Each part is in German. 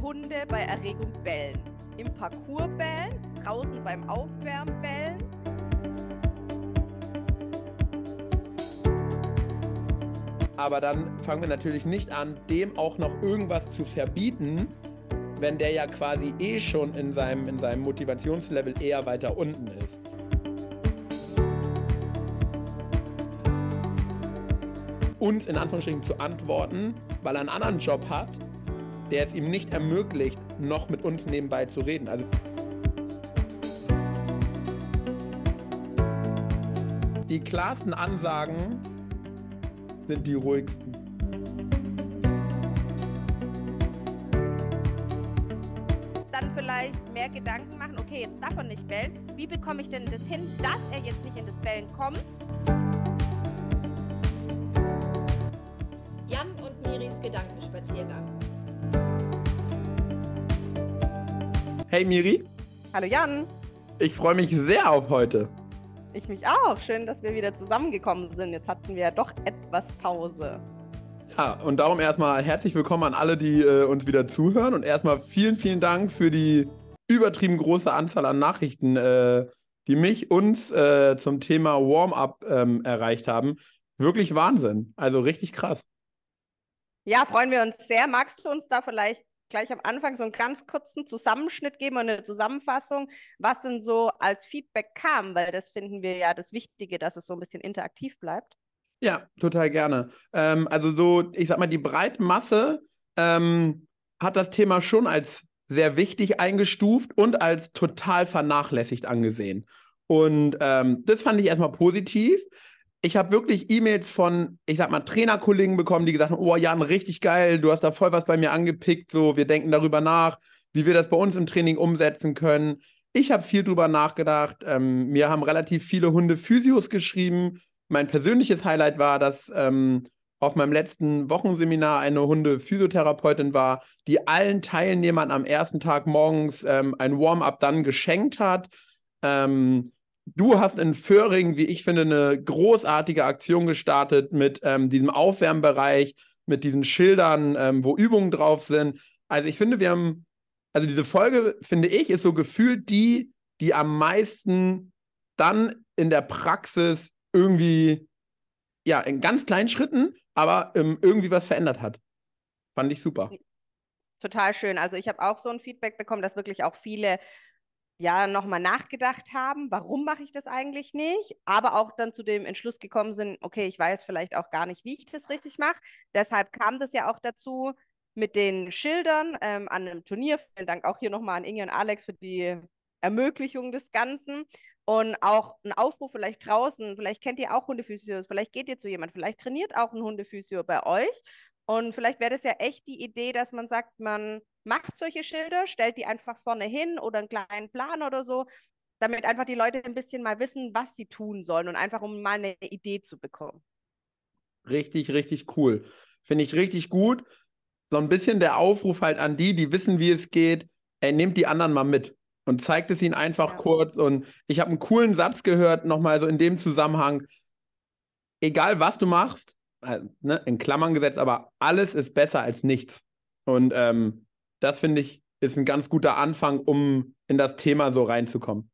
Hunde bei Erregung bellen? Im Parcours bellen? Draußen beim Aufwärmen bellen? Aber dann fangen wir natürlich nicht an, dem auch noch irgendwas zu verbieten, wenn der ja quasi schon in seinem Motivationslevel eher weiter unten ist. Uns in Anführungsstrichen zu antworten, weil er einen anderen Job hat, der es ihm nicht ermöglicht, noch mit uns nebenbei zu reden. Also die klarsten Ansagen sind die ruhigsten. Dann vielleicht mehr Gedanken machen, okay, jetzt darf er nicht bellen. Wie bekomme ich denn das hin, dass er jetzt nicht in das Bellen kommt? Jan und Miris Gedankenspaziergang. Hey Miri. Hallo Jan. Ich freue mich sehr auf heute. Ich mich auch. Schön, dass wir wieder zusammengekommen sind. Jetzt hatten wir ja doch etwas Pause. Ja, und darum erstmal herzlich willkommen an alle, die uns wieder zuhören. Und erstmal vielen, vielen Dank für die übertrieben große Anzahl an Nachrichten, die uns zum Thema Warm-up erreicht haben. Wirklich Wahnsinn. Also richtig krass. Ja, freuen wir uns sehr. Magst du uns da vielleicht gleich am Anfang so einen ganz kurzen Zusammenschnitt geben und eine Zusammenfassung, was denn so als Feedback kam? Weil das finden wir ja das Wichtige, dass es so ein bisschen interaktiv bleibt. Ja, total gerne. Also so, ich sag mal, die breite Masse hat das Thema schon als sehr wichtig eingestuft und als total vernachlässigt angesehen. Und das fand ich erstmal positiv. Ich habe wirklich E-Mails von, ich sag mal, Trainerkollegen bekommen, die gesagt haben, oh Jan, richtig geil, du hast da voll was bei mir angepickt, so, wir denken darüber nach, wie wir das bei uns im Training umsetzen können. Ich habe viel drüber nachgedacht. Mir haben relativ viele Hunde-Physios geschrieben. Mein persönliches Highlight war, dass auf meinem letzten Wochenseminar eine Hunde-Physiotherapeutin war, die allen Teilnehmern am ersten Tag morgens ein Warm-up dann geschenkt hat. Du hast in Föhring, wie ich finde, eine großartige Aktion gestartet mit diesem Aufwärmbereich, mit diesen Schildern, wo Übungen drauf sind. Also ich finde, also diese Folge, finde ich, ist so gefühlt die am meisten dann in der Praxis irgendwie, ja, in ganz kleinen Schritten, aber irgendwie was verändert hat. Fand ich super. Total schön. Also ich habe auch so ein Feedback bekommen, dass wirklich auch viele nochmal nachgedacht haben, warum mache ich das eigentlich nicht, aber auch dann zu dem Entschluss gekommen sind, okay, ich weiß vielleicht auch gar nicht, wie ich das richtig mache. Deshalb kam das ja auch dazu mit den Schildern an einem Turnier. Vielen Dank auch hier nochmal an Inge und Alex für die Ermöglichung des Ganzen. Und auch ein Aufruf vielleicht draußen, vielleicht kennt ihr auch Hundephysios, vielleicht geht ihr zu jemandem, vielleicht trainiert auch ein Hundephysio bei euch. Und vielleicht wäre das ja echt die Idee, dass man sagt, man macht solche Schilder, stellt die einfach vorne hin oder einen kleinen Plan oder so, damit einfach die Leute ein bisschen mal wissen, was sie tun sollen und einfach um mal eine Idee zu bekommen. Richtig, richtig cool. Finde ich richtig gut. So ein bisschen der Aufruf halt an die wissen, wie es geht. Ey, nehmt die anderen mal mit und zeigt es ihnen einfach kurz. Und ich habe einen coolen Satz gehört, nochmal so in dem Zusammenhang. Egal, was du machst, ne, in Klammern gesetzt, aber alles ist besser als nichts. Und das, finde ich, ist ein ganz guter Anfang, um in das Thema so reinzukommen.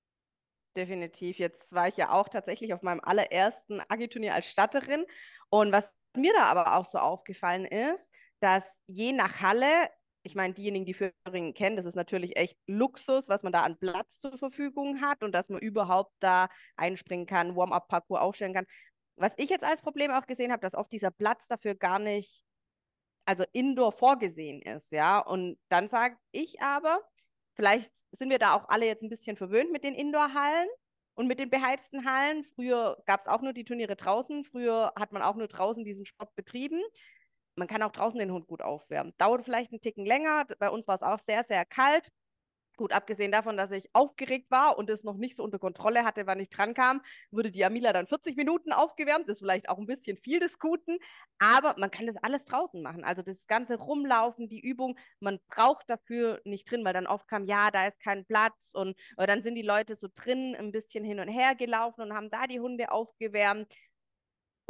Definitiv. Jetzt war ich ja auch tatsächlich auf meinem allerersten Agi-Turnier als Statterin. Und was mir da aber auch so aufgefallen ist, dass je nach Halle, ich meine, diejenigen, die Föhringen kennen, das ist natürlich echt Luxus, was man da an Platz zur Verfügung hat und dass man überhaupt da einspringen kann, Warm-up-Parcours aufstellen kann. Was ich jetzt als Problem auch gesehen habe, dass oft dieser Platz dafür gar nicht, also indoor vorgesehen ist, ja. Und dann sage ich aber, vielleicht sind wir da auch alle jetzt ein bisschen verwöhnt mit den Indoor-Hallen und mit den beheizten Hallen. Früher gab es auch nur die Turniere draußen. Früher hat man auch nur draußen diesen Sport betrieben. Man kann auch draußen den Hund gut aufwärmen. Dauert vielleicht einen Ticken länger. Bei uns war es auch sehr, sehr kalt. Gut, abgesehen davon, dass ich aufgeregt war und es noch nicht so unter Kontrolle hatte, wann ich dran kam, wurde die Amila dann 40 Minuten aufgewärmt. Das ist vielleicht auch ein bisschen viel des Guten, aber man kann das alles draußen machen. Also das ganze Rumlaufen, die Übung, man braucht dafür nicht drin, weil dann oft kam, ja, da ist kein Platz und dann sind die Leute so drin ein bisschen hin und her gelaufen und haben da die Hunde aufgewärmt. Und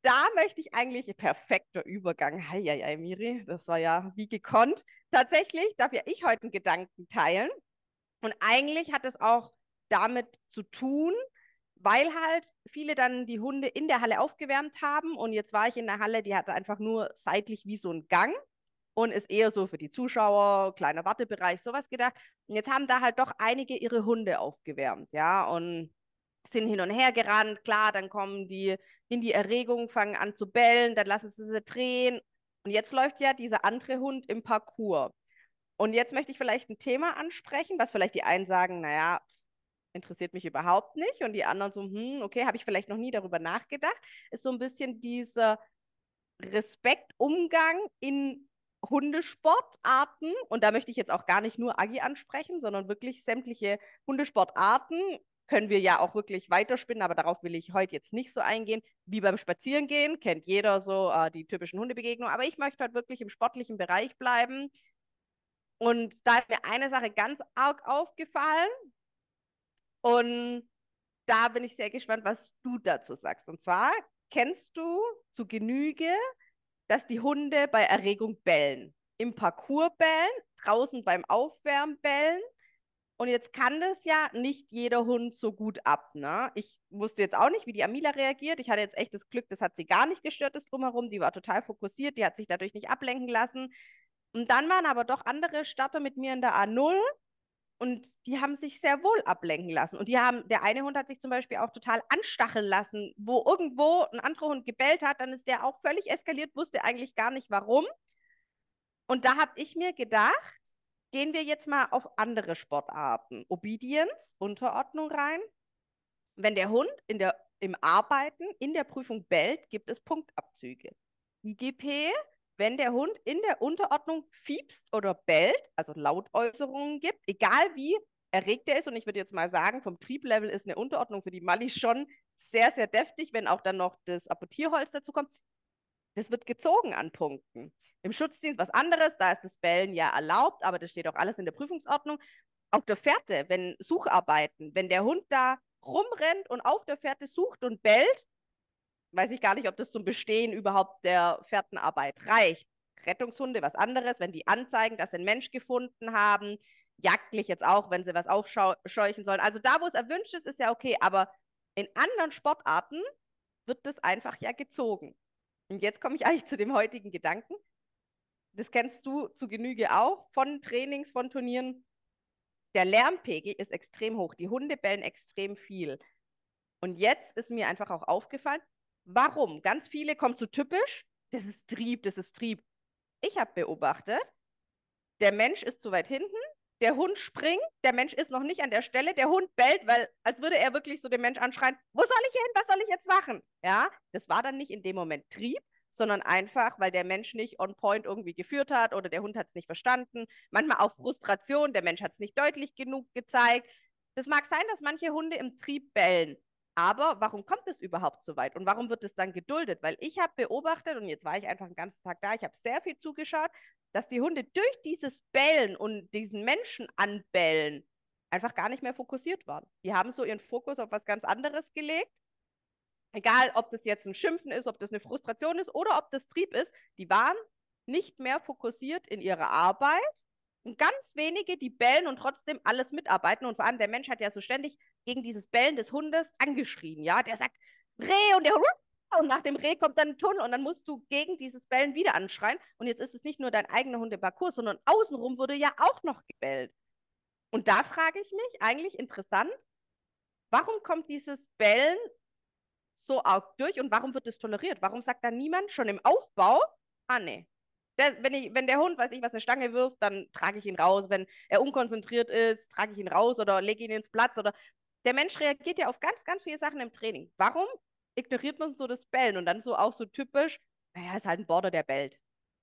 da möchte ich eigentlich, perfekter Übergang, heieiei, Miri, das war ja wie gekonnt. Tatsächlich darf ja ich heute einen Gedanken teilen. Und eigentlich hat es auch damit zu tun, weil halt viele dann die Hunde in der Halle aufgewärmt haben. Und jetzt war ich in der Halle, die hatte einfach nur seitlich wie so ein Gang und ist eher so für die Zuschauer, kleiner Wartebereich, sowas gedacht. Und jetzt haben da halt doch einige ihre Hunde aufgewärmt, ja, und sind hin und her gerannt. Klar, dann kommen die in die Erregung, fangen an zu bellen, dann lassen sie drehen. Und jetzt läuft ja dieser andere Hund im Parcours. Und jetzt möchte ich vielleicht ein Thema ansprechen, was vielleicht die einen sagen, naja, interessiert mich überhaupt nicht. Und die anderen so, okay, habe ich vielleicht noch nie darüber nachgedacht. Ist so ein bisschen dieser Respektumgang in Hundesportarten. Und da möchte ich jetzt auch gar nicht nur Agi ansprechen, sondern wirklich sämtliche Hundesportarten können wir ja auch wirklich weiterspinnen, aber darauf will ich heute jetzt nicht so eingehen. Wie beim Spazierengehen, kennt jeder so die typischen Hundebegegnungen. Aber ich möchte halt wirklich im sportlichen Bereich bleiben. Und da ist mir eine Sache ganz arg aufgefallen. Und da bin ich sehr gespannt, was du dazu sagst. Und zwar kennst du zu Genüge, dass die Hunde bei Erregung bellen. Im Parcours bellen, draußen beim Aufwärmen bellen. Und jetzt kann das ja nicht jeder Hund so gut ab. Ne? Ich wusste jetzt auch nicht, wie die Amila reagiert. Ich hatte jetzt echt das Glück, das hat sie gar nicht gestört, das Drumherum. Die war total fokussiert, die hat sich dadurch nicht ablenken lassen. Und dann waren aber doch andere Starter mit mir in der A0 und die haben sich sehr wohl ablenken lassen. Und der eine Hund hat sich zum Beispiel auch total anstacheln lassen, wo irgendwo ein anderer Hund gebellt hat, dann ist der auch völlig eskaliert, wusste eigentlich gar nicht warum. Und da habe ich mir gedacht, gehen wir jetzt mal auf andere Sportarten. Obedience, Unterordnung rein. Wenn der Hund im Arbeiten, in der Prüfung bellt, gibt es Punktabzüge. IGP, wenn der Hund in der Unterordnung fiepst oder bellt, also Lautäußerungen gibt, egal wie erregt er ist, und ich würde jetzt mal sagen, vom Trieblevel ist eine Unterordnung für die Mali schon sehr, sehr deftig, wenn auch dann noch das Apportierholz dazu kommt. Das wird gezogen an Punkten. Im Schutzdienst was anderes, da ist das Bellen ja erlaubt, aber das steht auch alles in der Prüfungsordnung. Auf der Fährte, wenn Sucharbeiten, wenn der Hund da rumrennt und auf der Fährte sucht und bellt, weiß ich gar nicht, ob das zum Bestehen überhaupt der Fährtenarbeit reicht. Rettungshunde, was anderes, wenn die anzeigen, dass sie einen Mensch gefunden haben, jagdlich jetzt auch, wenn sie was aufscheuchen sollen. Also da, wo es erwünscht ist, ist ja okay, aber in anderen Sportarten wird das einfach ja gezogen. Und jetzt komme ich eigentlich zu dem heutigen Gedanken. Das kennst du zu Genüge auch von Trainings, von Turnieren. Der Lärmpegel ist extrem hoch. Die Hunde bellen extrem viel. Und jetzt ist mir einfach auch aufgefallen, warum? Ganz viele kommen zu typisch, das ist Trieb, das ist Trieb. Ich habe beobachtet, der Mensch ist zu weit hinten, der Hund springt, der Mensch ist noch nicht an der Stelle, der Hund bellt, weil als würde er wirklich so den Mensch anschreien, wo soll ich hin, was soll ich jetzt machen? Ja, das war dann nicht in dem Moment Trieb, sondern einfach, weil der Mensch nicht on point irgendwie geführt hat oder der Hund hat es nicht verstanden. Manchmal auch Frustration, der Mensch hat es nicht deutlich genug gezeigt. Das mag sein, dass manche Hunde im Trieb bellen. Aber warum kommt es überhaupt so weit? Und warum wird es dann geduldet? Weil ich habe beobachtet, und jetzt war ich einfach den ganzen Tag da, ich habe sehr viel zugeschaut, dass die Hunde durch dieses Bellen und diesen Menschen anbellen einfach gar nicht mehr fokussiert waren. Die haben so ihren Fokus auf was ganz anderes gelegt. Egal, ob das jetzt ein Schimpfen ist, ob das eine Frustration ist oder ob das Trieb ist, die waren nicht mehr fokussiert in ihrer Arbeit. Und ganz wenige, die bellen und trotzdem alles mitarbeiten. Und vor allem der Mensch hat ja so ständig gegen dieses Bellen des Hundes angeschrien. Ja, der sagt Reh und der und nach dem Reh kommt dann ein Tunnel und dann musst du gegen dieses Bellen wieder anschreien. Und jetzt ist es nicht nur dein eigener Hund im Parcours, sondern außenrum wurde ja auch noch gebellt. Und da frage ich mich, eigentlich interessant, warum kommt dieses Bellen so arg durch und warum wird es toleriert? Warum sagt da niemand schon im Aufbau, nee, wenn der Hund, weiß ich was, eine Stange wirft, dann trage ich ihn raus. Wenn er unkonzentriert ist, trage ich ihn raus oder lege ihn ins Platz. Oder der Mensch reagiert ja auf ganz, ganz viele Sachen im Training. Warum ignoriert man so das Bellen und dann so auch so typisch, naja, ist halt ein Border, der bellt.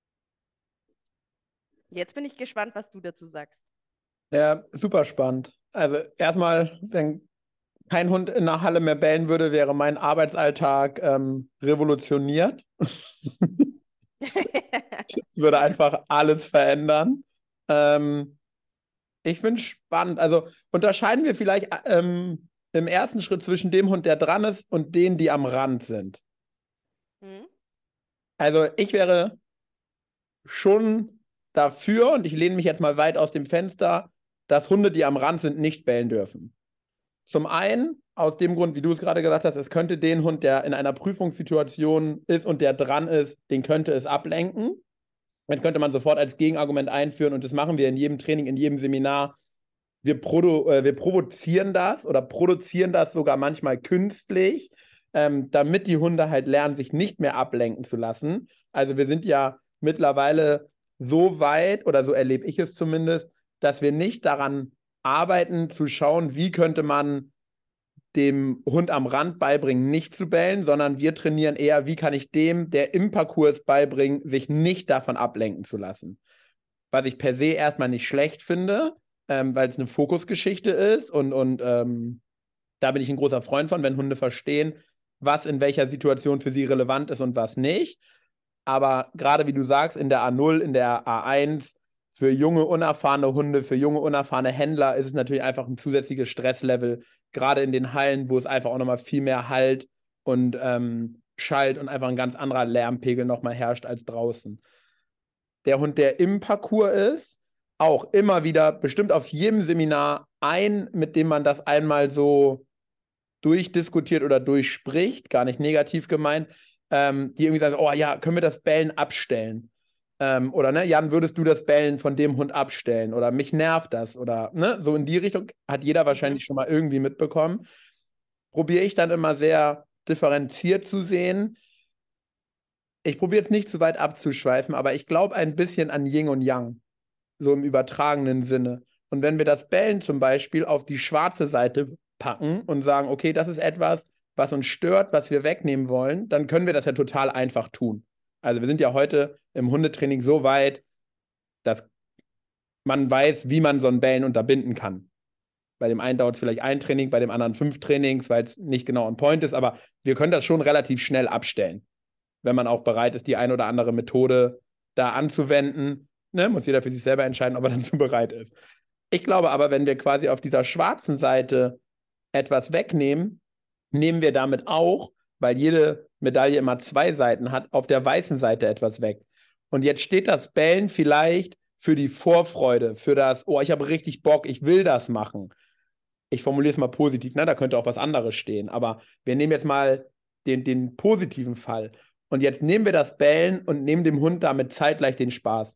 Jetzt bin ich gespannt, was du dazu sagst. Ja, super spannend. Also erstmal, wenn kein Hund in der Halle mehr bellen würde, wäre mein Arbeitsalltag revolutioniert. Es würde einfach alles verändern. Ich finde es spannend. Also unterscheiden wir vielleicht im ersten Schritt zwischen dem Hund, der dran ist, und denen, die am Rand sind. Mhm. Also ich wäre schon dafür, und ich lehne mich jetzt mal weit aus dem Fenster, dass Hunde, die am Rand sind, nicht bellen dürfen. Zum einen aus dem Grund, wie du es gerade gesagt hast, es könnte den Hund, der in einer Prüfungssituation ist und der dran ist, den könnte es ablenken. Das könnte man sofort als Gegenargument einführen und das machen wir in jedem Training, in jedem Seminar. Wir provozieren das oder produzieren das sogar manchmal künstlich, damit die Hunde halt lernen, sich nicht mehr ablenken zu lassen. Also wir sind ja mittlerweile so weit, oder so erlebe ich es zumindest, dass wir nicht daran arbeiten, zu schauen, wie könnte man dem Hund am Rand beibringen, nicht zu bellen, sondern wir trainieren eher, wie kann ich dem, der im Parcours beibringen, sich nicht davon ablenken zu lassen. Was ich per se erstmal nicht schlecht finde, weil es eine Fokusgeschichte ist und da bin ich ein großer Freund von, wenn Hunde verstehen, was in welcher Situation für sie relevant ist und was nicht. Aber gerade wie du sagst, in der A0, in der A1, für junge, unerfahrene Hunde, für junge, unerfahrene Händler ist es natürlich einfach ein zusätzliches Stresslevel, gerade in den Hallen, wo es einfach auch nochmal viel mehr Halt und schallt und einfach ein ganz anderer Lärmpegel nochmal herrscht als draußen. Der Hund, der im Parcours ist, auch immer wieder, bestimmt auf jedem Seminar ein, mit dem man das einmal so durchdiskutiert oder durchspricht, gar nicht negativ gemeint, die irgendwie sagen, oh ja, können wir das Bellen abstellen? Oder ne, Jan, würdest du das Bellen von dem Hund abstellen? Oder mich nervt das? Oder ne, so in die Richtung hat jeder wahrscheinlich schon mal irgendwie mitbekommen. Probiere ich dann immer sehr differenziert zu sehen. Ich probiere jetzt nicht zu weit abzuschweifen, aber ich glaube ein bisschen an Yin und Yang, so im übertragenen Sinne. Und wenn wir das Bellen zum Beispiel auf die schwarze Seite packen und sagen, okay, das ist etwas, was uns stört, was wir wegnehmen wollen, dann können wir das ja total einfach tun. Also wir sind ja heute im Hundetraining so weit, dass man weiß, wie man so ein Bellen unterbinden kann. Bei dem einen dauert es vielleicht ein Training, bei dem anderen 5 Trainings, weil es nicht genau on point ist, aber wir können das schon relativ schnell abstellen, wenn man auch bereit ist, die ein oder andere Methode da anzuwenden. Ne? Muss jeder für sich selber entscheiden, ob er dazu bereit ist. Ich glaube aber, wenn wir quasi auf dieser schwarzen Seite etwas wegnehmen, nehmen wir damit auch, weil jede Medaille immer 2 Seiten hat, auf der weißen Seite etwas weg. Und jetzt steht das Bellen vielleicht für die Vorfreude, für das, oh, ich habe richtig Bock, ich will das machen. Ich formuliere es mal positiv, ne? Da könnte auch was anderes stehen. Aber wir nehmen jetzt mal den positiven Fall. Und jetzt nehmen wir das Bellen und nehmen dem Hund damit zeitgleich den Spaß.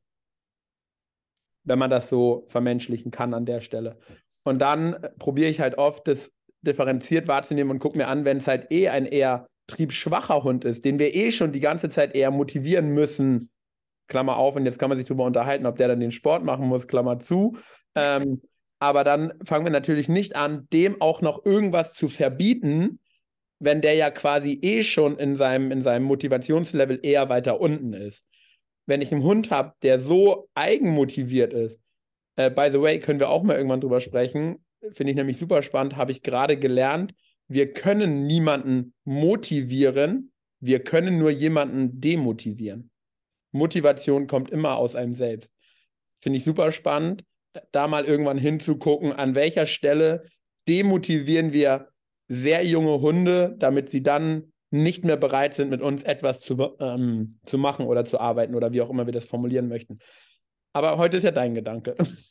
Wenn man das so vermenschlichen kann an der Stelle. Und dann probiere ich halt oft, das differenziert wahrzunehmen und gucke mir an, wenn es halt ein eher triebschwacher Hund ist, den wir schon die ganze Zeit eher motivieren müssen, Klammer auf, und jetzt kann man sich darüber unterhalten, ob der dann den Sport machen muss, Klammer zu. Aber dann fangen wir natürlich nicht an, dem auch noch irgendwas zu verbieten, wenn der ja quasi schon in seinem Motivationslevel eher weiter unten ist. Wenn ich einen Hund habe, der so eigenmotiviert ist, by the way, können wir auch mal irgendwann drüber sprechen, finde ich nämlich super spannend, habe ich gerade gelernt, wir können niemanden motivieren, wir können nur jemanden demotivieren. Motivation kommt immer aus einem selbst. Finde ich super spannend, da mal irgendwann hinzugucken, an welcher Stelle demotivieren wir sehr junge Hunde, damit sie dann nicht mehr bereit sind, mit uns etwas zu machen oder zu arbeiten oder wie auch immer wir das formulieren möchten. Aber heute ist ja dein Gedanke.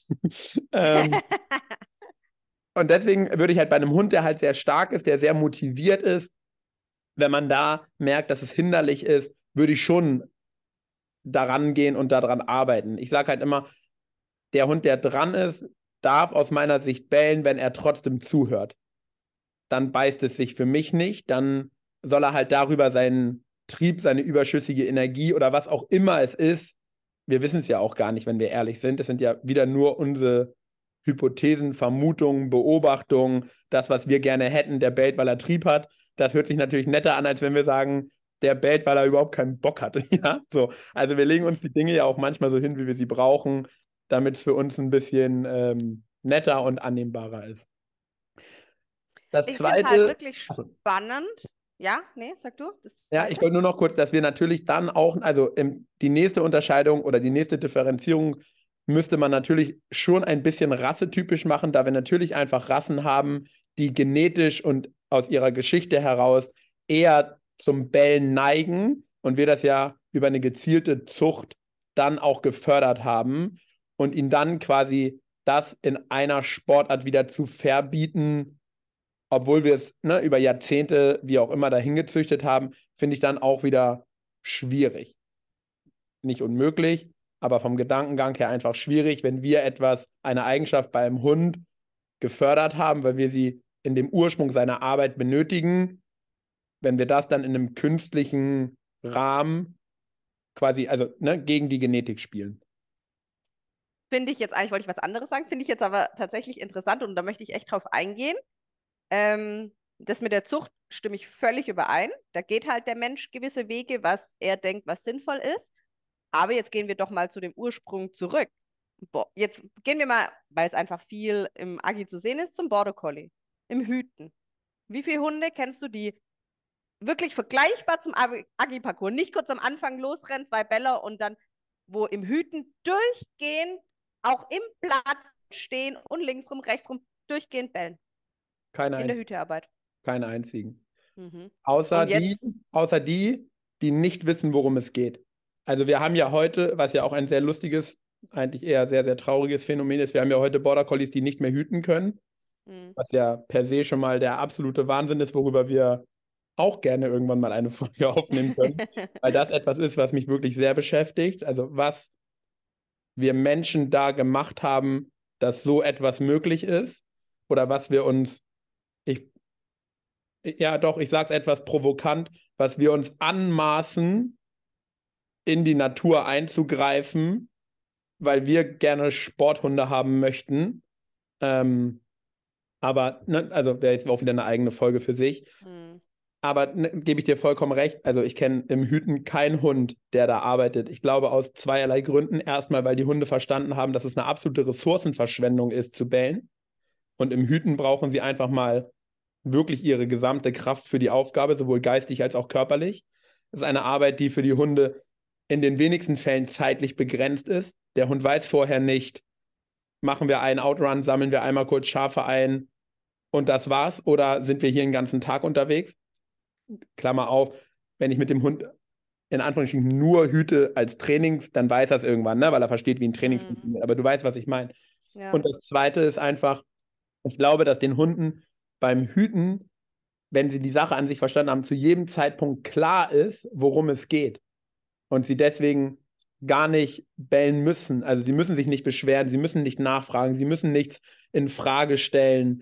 Und deswegen würde ich halt bei einem Hund, der halt sehr stark ist, der sehr motiviert ist, wenn man da merkt, dass es hinderlich ist, würde ich schon daran gehen und daran arbeiten. Ich sage halt immer, der Hund, der dran ist, darf aus meiner Sicht bellen, wenn er trotzdem zuhört. Dann beißt es sich für mich nicht, dann soll er halt darüber seinen Trieb, seine überschüssige Energie oder was auch immer es ist, wir wissen es ja auch gar nicht, wenn wir ehrlich sind, es sind ja wieder nur unsere Hypothesen, Vermutungen, Beobachtungen, das, was wir gerne hätten, der bellt, weil er Trieb hat, das hört sich natürlich netter an, als wenn wir sagen, der bellt, weil er überhaupt keinen Bock hat. Ja, so. Also wir legen uns die Dinge ja auch manchmal so hin, wie wir sie brauchen, damit es für uns ein bisschen netter und annehmbarer ist. Das Ich finde es halt Zweite, wirklich spannend. Ja, nee, sag du. ja, ich wollte nur noch kurz, dass wir natürlich dann auch, also die nächste Unterscheidung oder die nächste Differenzierung müsste man natürlich schon ein bisschen rassetypisch machen, da wir natürlich einfach Rassen haben, die genetisch und aus ihrer Geschichte heraus eher zum Bellen neigen und wir das ja über eine gezielte Zucht dann auch gefördert haben und ihn dann quasi das in einer Sportart wieder zu verbieten, obwohl wir es über Jahrzehnte, wie auch immer, dahin gezüchtet haben, finde ich dann auch wieder schwierig. Nicht unmöglich, aber vom Gedankengang her einfach schwierig, wenn wir eine Eigenschaft beim Hund gefördert haben, weil wir sie in dem Ursprung seiner Arbeit benötigen, wenn wir das dann in einem künstlichen Rahmen quasi, also gegen die Genetik spielen. Finde ich jetzt, eigentlich wollte ich was anderes sagen, finde ich jetzt aber tatsächlich interessant und da möchte ich echt drauf eingehen. Das mit der Zucht stimme ich völlig überein. Da geht halt der Mensch gewisse Wege, was er denkt, was sinnvoll ist. Aber jetzt gehen wir doch mal zu dem Ursprung zurück. Jetzt gehen wir mal, weil es einfach viel im Agi zu sehen ist, zum Border Collie, im Hüten. Wie viele Hunde kennst du, die wirklich vergleichbar zum Agi-Parcours, nicht kurz am Anfang losrennen, 2 Bälle und dann, wo im Hüten durchgehend auch im Platz stehen und linksrum, rechtsrum durchgehend bellen. In der Hütearbeit. Keine einzigen. Mhm. Außer die, die nicht wissen, worum es geht. Also wir haben ja heute, was ja auch ein sehr lustiges, eigentlich eher sehr, sehr trauriges Phänomen ist, wir haben ja heute Border Collies, die nicht mehr hüten können, was ja per se schon mal der absolute Wahnsinn ist, worüber wir auch gerne irgendwann mal eine Folge aufnehmen können, weil das etwas ist, was mich wirklich sehr beschäftigt. Also was wir Menschen da gemacht haben, dass so etwas möglich ist oder was wir uns, ich sage es etwas provokant, was wir uns anmaßen, in die Natur einzugreifen, weil wir gerne Sporthunde haben möchten. Aber, also wäre jetzt auch wieder eine eigene Folge für sich. Aber gebe ich dir vollkommen recht. Also ich kenne im Hüten keinen Hund, der da arbeitet. Ich glaube aus zweierlei Gründen. Erstmal, weil die Hunde verstanden haben, dass es eine absolute Ressourcenverschwendung ist, zu bellen. Und im Hüten brauchen sie einfach mal wirklich ihre gesamte Kraft für die Aufgabe, sowohl geistig als auch körperlich. Das ist eine Arbeit, die für die Hunde in den wenigsten Fällen zeitlich begrenzt ist. Der Hund weiß vorher nicht, machen wir einen Outrun, sammeln wir einmal kurz Schafe ein und das war's, oder sind wir hier den ganzen Tag unterwegs? Klammer auf, wenn ich mit dem Hund in Anführungsstrichen nur hüte als Trainings, dann weiß er es irgendwann, weil er versteht, wie ein Training funktioniert. Aber du weißt, was ich meine. Ja. Und das Zweite ist einfach, ich glaube, dass den Hunden beim Hüten, wenn sie die Sache an sich verstanden haben, zu jedem Zeitpunkt klar ist, worum es geht. Und sie deswegen gar nicht bellen müssen. Also sie müssen sich nicht beschweren, sie müssen nicht nachfragen, sie müssen nichts in Frage stellen.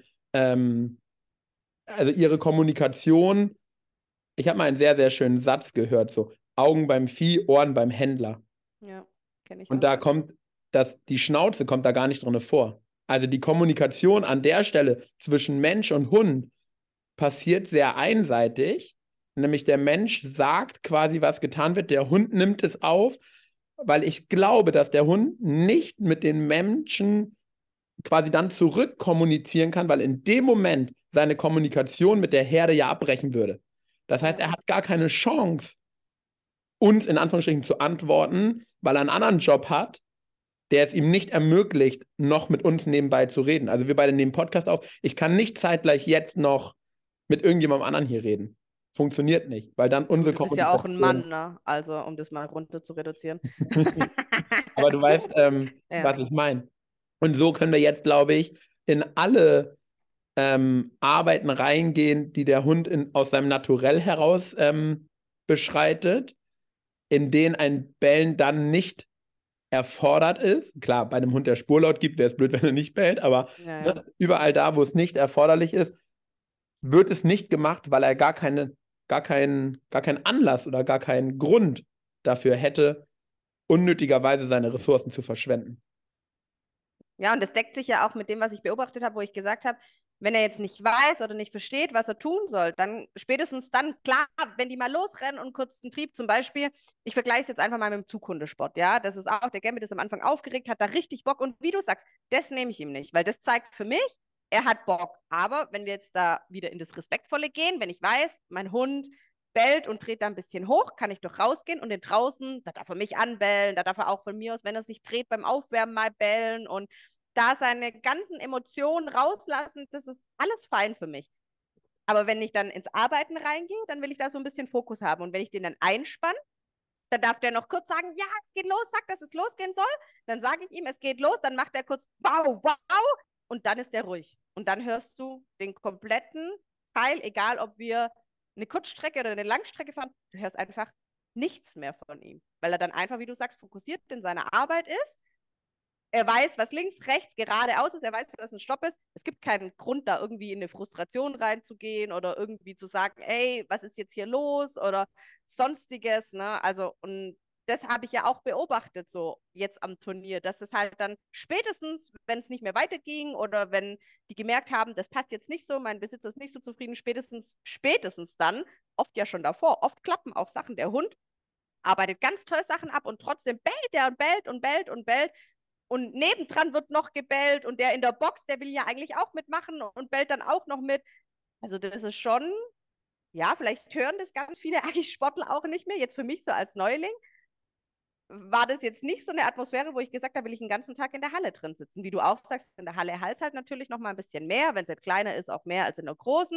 Also ihre Kommunikation, ich habe mal einen sehr, sehr schönen Satz gehört, so Augen beim Vieh, Ohren beim Händler. Ja, kenne ich. Und da kommt, die Schnauze kommt da gar nicht drin vor. Also die Kommunikation an der Stelle zwischen Mensch und Hund passiert sehr einseitig. Nämlich der Mensch sagt quasi, was getan wird, der Hund nimmt es auf, weil ich glaube, dass der Hund nicht mit den Menschen quasi dann zurückkommunizieren kann, weil in dem Moment seine Kommunikation mit der Herde ja abbrechen würde. Das heißt, er hat gar keine Chance, uns in Anführungsstrichen zu antworten, weil er einen anderen Job hat, der es ihm nicht ermöglicht, noch mit uns nebenbei zu reden. Also wir beide nehmen Podcast auf. Ich kann nicht zeitgleich jetzt noch mit irgendjemandem anderen hier reden. Funktioniert nicht, weil dann unsere Kommunikation... Du bist ja auch ein Mann, ne? Also, um das mal runter zu reduzieren. Aber du weißt, was ich meine. Und so können wir jetzt, glaube ich, in alle Arbeiten reingehen, die der Hund aus seinem Naturell heraus beschreitet, in denen ein Bellen dann nicht erfordert ist. Klar, bei einem Hund, der Spurlaut gibt, wäre es blöd, wenn er nicht bellt, aber überall da, wo es nicht erforderlich ist, wird es nicht gemacht, weil er gar keinen Anlass oder gar keinen Grund dafür hätte, unnötigerweise seine Ressourcen zu verschwenden. Ja, und das deckt sich ja auch mit dem, was ich beobachtet habe, wo ich gesagt habe, wenn er jetzt nicht weiß oder nicht versteht, was er tun soll, dann spätestens dann, klar, wenn die mal losrennen und kurz einen Trieb, zum Beispiel, ich vergleiche es jetzt einfach mal mit dem Zughundesport, ja, das ist auch, der Gambit ist am Anfang aufgeregt, hat da richtig Bock und wie du sagst, das nehme ich ihm nicht, weil das zeigt für mich, er hat Bock, aber wenn wir jetzt da wieder in das Respektvolle gehen, wenn ich weiß, mein Hund bellt und dreht da ein bisschen hoch, kann ich doch rausgehen und den draußen, da darf er mich anbellen, da darf er auch von mir aus, wenn er sich dreht, beim Aufwärmen mal bellen und da seine ganzen Emotionen rauslassen, das ist alles fein für mich. Aber wenn ich dann ins Arbeiten reingehe, dann will ich da so ein bisschen Fokus haben. Und wenn ich den dann einspanne, dann darf der noch kurz sagen, ja, es geht los, sag, dass es losgehen soll. Dann sage ich ihm, es geht los, dann macht er kurz wow, wow und dann ist er ruhig. Und dann hörst du den kompletten Teil, egal ob wir eine Kurzstrecke oder eine Langstrecke fahren, du hörst einfach nichts mehr von ihm, weil er dann einfach, wie du sagst, fokussiert in seiner Arbeit ist. Er weiß, was links, rechts, geradeaus ist. Er weiß, dass ein Stopp ist. Es gibt keinen Grund, da irgendwie in eine Frustration reinzugehen oder irgendwie zu sagen, ey, was ist jetzt hier los oder sonstiges. Ne? Also, und das habe ich ja auch beobachtet, so jetzt am Turnier, dass es halt dann spätestens, wenn es nicht mehr weiterging oder wenn die gemerkt haben, das passt jetzt nicht so, mein Besitzer ist nicht so zufrieden, spätestens dann, oft ja schon davor, oft klappen auch Sachen. Der Hund arbeitet ganz toll Sachen ab und trotzdem bellt er und bellt und bellt und bellt. Und nebendran wird noch gebellt und der in der Box, der will ja eigentlich auch mitmachen und bellt dann auch noch mit. Also das ist schon, ja, vielleicht hören das ganz viele Sportler auch nicht mehr. Jetzt für mich so als Neuling war das jetzt nicht so eine Atmosphäre, wo ich gesagt habe, will ich den ganzen Tag in der Halle drin sitzen. Wie du auch sagst, in der Halle Hals halt natürlich noch mal ein bisschen mehr, wenn es jetzt kleiner ist, auch mehr als in der großen.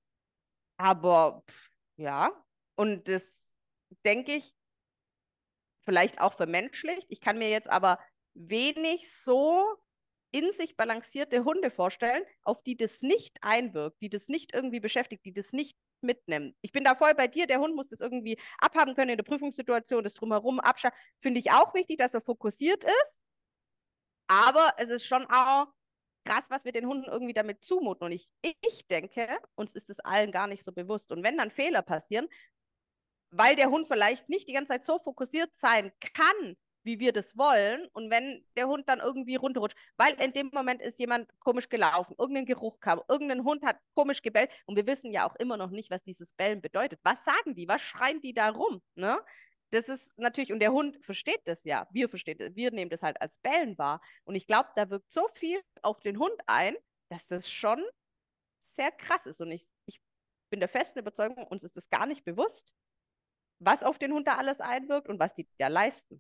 Aber ja, und das denke ich, vielleicht auch vermenschlicht. Ich kann mir jetzt aber wenig so in sich balancierte Hunde vorstellen, auf die das nicht einwirkt, die das nicht irgendwie beschäftigt, die das nicht mitnimmt. Ich bin da voll bei dir, der Hund muss das irgendwie abhaben können in der Prüfungssituation, das drumherum abschauen. Finde ich auch wichtig, dass er fokussiert ist, aber es ist schon auch krass, was wir den Hunden irgendwie damit zumuten. Und ich denke, uns ist es allen gar nicht so bewusst. Und wenn dann Fehler passieren, weil der Hund vielleicht nicht die ganze Zeit so fokussiert sein kann, wie wir das wollen. Und wenn der Hund dann irgendwie runterrutscht, weil in dem Moment ist jemand komisch gelaufen, irgendein Geruch kam, irgendein Hund hat komisch gebellt und wir wissen ja auch immer noch nicht, was dieses Bellen bedeutet. Was sagen die? Was schreien die da rum? Ne? Das ist natürlich, und der Hund versteht das ja, wir nehmen das halt als Bellen wahr. Und ich glaube, da wirkt so viel auf den Hund ein, dass das schon sehr krass ist. Und ich bin der festen Überzeugung, uns ist das gar nicht bewusst, was auf den Hund da alles einwirkt und was die da leisten.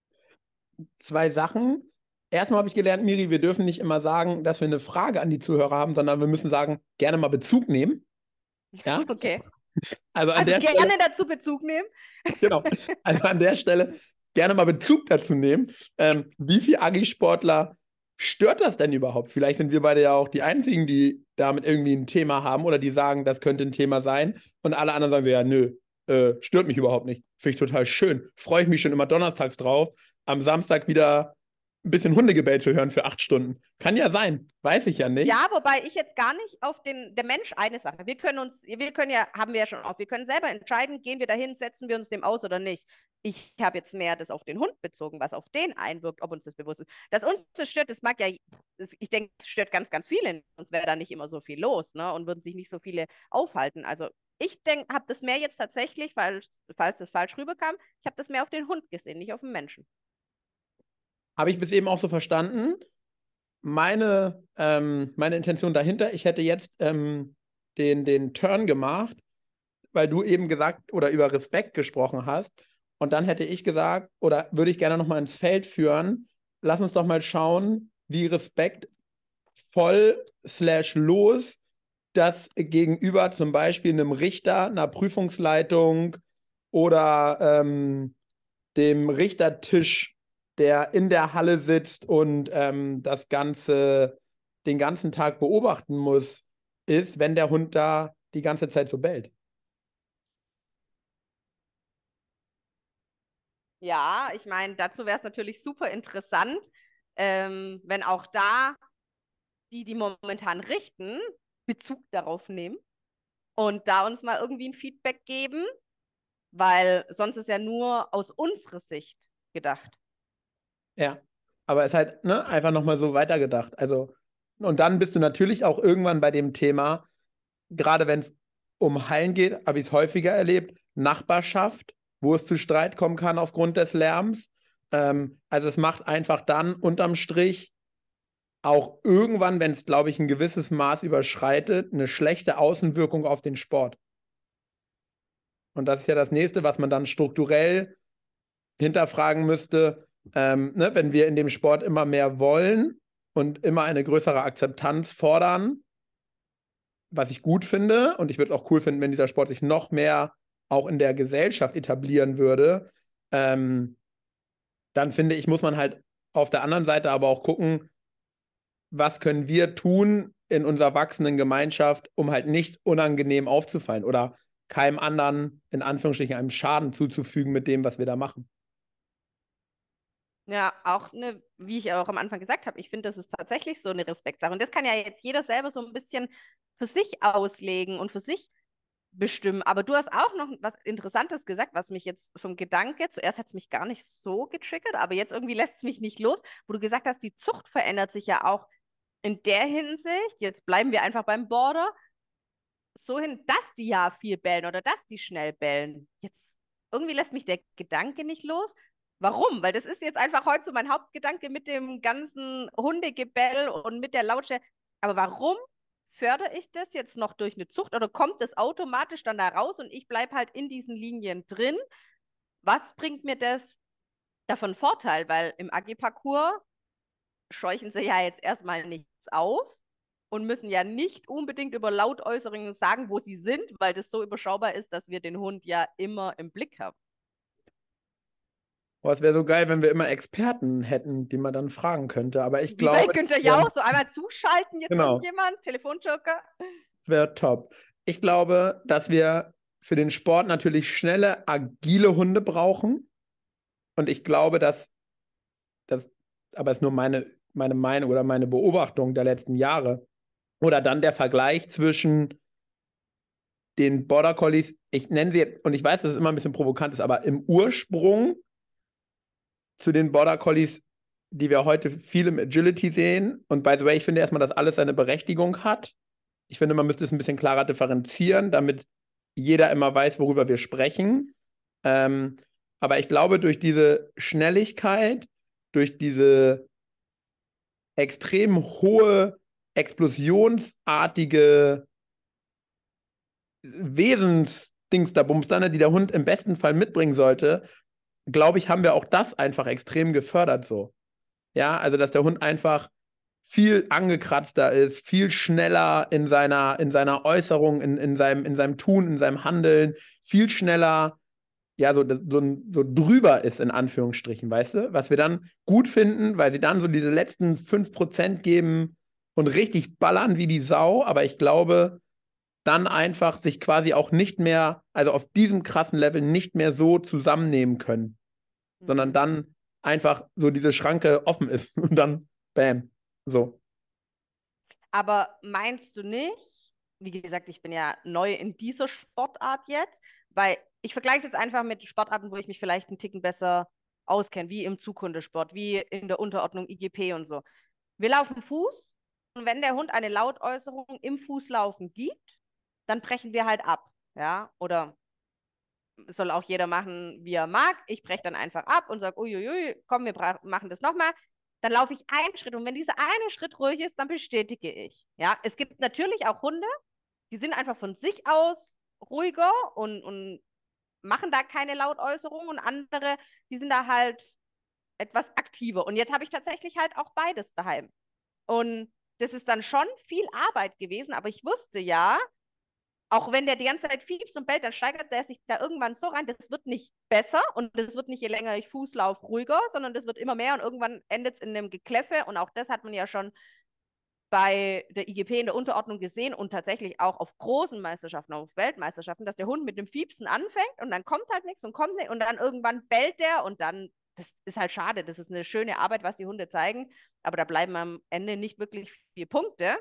Zwei Sachen. Erstmal habe ich gelernt, Miri, wir dürfen nicht immer sagen, dass wir eine Frage an die Zuhörer haben, sondern wir müssen sagen, gerne mal Bezug nehmen. Ja? Okay. Also gerne Stelle, dazu Bezug nehmen. genau. Also an der Stelle gerne mal Bezug dazu nehmen. Wie viele Agi-Sportler stört das denn überhaupt? Vielleicht sind wir beide ja auch die Einzigen, die damit irgendwie ein Thema haben oder die sagen, das könnte ein Thema sein. Und alle anderen sagen, ja, nö, stört mich überhaupt nicht. Finde ich total schön. Freue ich mich schon immer donnerstags drauf, am Samstag wieder ein bisschen Hundegebell zu hören für 8 Stunden. Kann ja sein, weiß ich ja nicht. Ja, wobei ich jetzt gar nicht auf der Mensch eine Sache. Wir können ja, haben wir ja schon auch, wir können selber entscheiden, gehen wir dahin, setzen wir uns dem aus oder nicht. Ich habe jetzt mehr das auf den Hund bezogen, was auf den einwirkt, ob uns das bewusst ist. Dass uns das stört, das mag ja, ich denke, es stört ganz, ganz viele. Sonst wäre da nicht immer so viel los, ne? Und würden sich nicht so viele aufhalten. Also ich denke, habe das mehr jetzt tatsächlich, falls das falsch rüberkam, ich habe das mehr auf den Hund gesehen, nicht auf den Menschen. Habe ich bis eben auch so verstanden. Meine Intention dahinter, ich hätte jetzt den Turn gemacht, weil du eben gesagt oder über Respekt gesprochen hast. Und dann hätte ich gesagt, oder würde ich gerne nochmal ins Feld führen, lass uns doch mal schauen, wie respektvoll/los das gegenüber zum Beispiel einem Richter, einer Prüfungsleitung oder dem Richtertisch, der in der Halle sitzt und das Ganze den ganzen Tag beobachten muss, ist, wenn der Hund da die ganze Zeit so bellt. Ja, ich meine, dazu wäre es natürlich super interessant, wenn auch da die momentan richten, Bezug darauf nehmen und da uns mal irgendwie ein Feedback geben, weil sonst ist ja nur aus unserer Sicht gedacht. Ja, aber es ist halt einfach nochmal so weitergedacht. Also, und dann bist du natürlich auch irgendwann bei dem Thema, gerade wenn es um Hallen geht, habe ich es häufiger erlebt, Nachbarschaft, wo es zu Streit kommen kann aufgrund des Lärms. Also es macht einfach dann unterm Strich auch irgendwann, wenn es, glaube ich, ein gewisses Maß überschreitet, eine schlechte Außenwirkung auf den Sport. Und das ist ja das Nächste, was man dann strukturell hinterfragen müsste, wenn wir in dem Sport immer mehr wollen und immer eine größere Akzeptanz fordern, was ich gut finde, und ich würde es auch cool finden, wenn dieser Sport sich noch mehr auch in der Gesellschaft etablieren würde, dann finde ich, muss man halt auf der anderen Seite aber auch gucken, was können wir tun in unserer wachsenden Gemeinschaft, um halt nicht unangenehm aufzufallen oder keinem anderen, in Anführungsstrichen, einem Schaden zuzufügen mit dem, was wir da machen. Ja, auch wie ich auch am Anfang gesagt habe, ich finde, das ist tatsächlich so eine Respektsache. Und das kann ja jetzt jeder selber so ein bisschen für sich auslegen und für sich bestimmen. Aber du hast auch noch was Interessantes gesagt, was mich jetzt vom Gedanke, zuerst hat es mich gar nicht so getriggert, aber jetzt irgendwie lässt es mich nicht los, wo du gesagt hast, die Zucht verändert sich ja auch in der Hinsicht, jetzt bleiben wir einfach beim Border, so hin, dass die ja viel bellen oder dass die schnell bellen. Jetzt irgendwie lässt mich der Gedanke nicht los. Warum? Weil das ist jetzt einfach heute so mein Hauptgedanke mit dem ganzen Hundegebell und mit der Lautstärke. Aber warum fördere ich das jetzt noch durch eine Zucht oder kommt das automatisch dann da raus und ich bleibe halt in diesen Linien drin? Was bringt mir das davon Vorteil? Weil im Agri-Parcours scheuchen sie ja jetzt erstmal nichts auf und müssen ja nicht unbedingt über Lautäußerungen sagen, wo sie sind, weil das so überschaubar ist, dass wir den Hund ja immer im Blick haben. Boah, es wäre so geil, wenn wir immer Experten hätten, die man dann fragen könnte. Aber ich Wie bei glaube, Günther Jauch, so einmal zuschalten, jetzt genau, irgendjemand, Telefonjoker. das wäre top. Ich glaube, dass wir für den Sport natürlich schnelle, agile Hunde brauchen. Und ich glaube, dass aber es ist nur meine Meinung oder meine Beobachtung der letzten Jahre. Oder dann der Vergleich zwischen den Border Collies, ich nenne sie jetzt, und ich weiß, dass es immer ein bisschen provokant ist, aber im Ursprung zu den Border Collies, die wir heute viel im Agility sehen. Und by the way, ich finde erstmal, dass alles seine Berechtigung hat. Ich finde, man müsste es ein bisschen klarer differenzieren, damit jeder immer weiß, worüber wir sprechen. Aber ich glaube, durch diese Schnelligkeit, durch diese extrem hohe, explosionsartige Wesensdingsda-Bumsda, die der Hund im besten Fall mitbringen sollte, glaube ich, haben wir auch das einfach extrem gefördert so. Ja, also dass der Hund einfach viel angekratzter ist, viel schneller in seiner Äußerung, in seinem Tun, in seinem Handeln, viel schneller, ja, so drüber ist, in Anführungsstrichen, weißt du? Was wir dann gut finden, weil sie dann so diese letzten 5% geben und richtig ballern wie die Sau, aber ich glaube, dann einfach sich quasi auch nicht mehr, also auf diesem krassen Level nicht mehr so zusammennehmen können, sondern dann einfach so diese Schranke offen ist und dann bam, so. Aber meinst du nicht, wie gesagt, ich bin ja neu in dieser Sportart jetzt, weil ich vergleiche es jetzt einfach mit Sportarten, wo ich mich vielleicht einen Ticken besser auskenne, wie im Zughundesport, wie in der Unterordnung IGP und so. Wir laufen Fuß und wenn der Hund eine Lautäußerung im Fußlaufen gibt, dann brechen wir halt ab, ja, oder soll auch jeder machen, wie er mag. Ich breche dann einfach ab und sage, uiuiui, komm, wir machen das nochmal. Dann laufe ich einen Schritt und wenn dieser eine Schritt ruhig ist, dann bestätige ich. Ja, es gibt natürlich auch Hunde, die sind einfach von sich aus ruhiger und machen da keine Lautäußerungen und andere, die sind da halt etwas aktiver. Und jetzt habe ich tatsächlich halt auch beides daheim. Und das ist dann schon viel Arbeit gewesen, aber ich wusste ja, auch wenn der die ganze Zeit fiebst und bellt, dann steigert der sich da irgendwann so rein, das wird nicht besser und das wird nicht, je länger ich Fuß laufe, ruhiger, sondern das wird immer mehr und irgendwann endet es in einem Gekläffe und auch das hat man ja schon bei der IGP in der Unterordnung gesehen und tatsächlich auch auf großen Meisterschaften, auf Weltmeisterschaften, dass der Hund mit dem Fiepsen anfängt und dann kommt halt nichts und kommt nicht und dann irgendwann bellt der und dann, das ist halt schade, das ist eine schöne Arbeit, was die Hunde zeigen, aber da bleiben am Ende nicht wirklich 4 Punkte.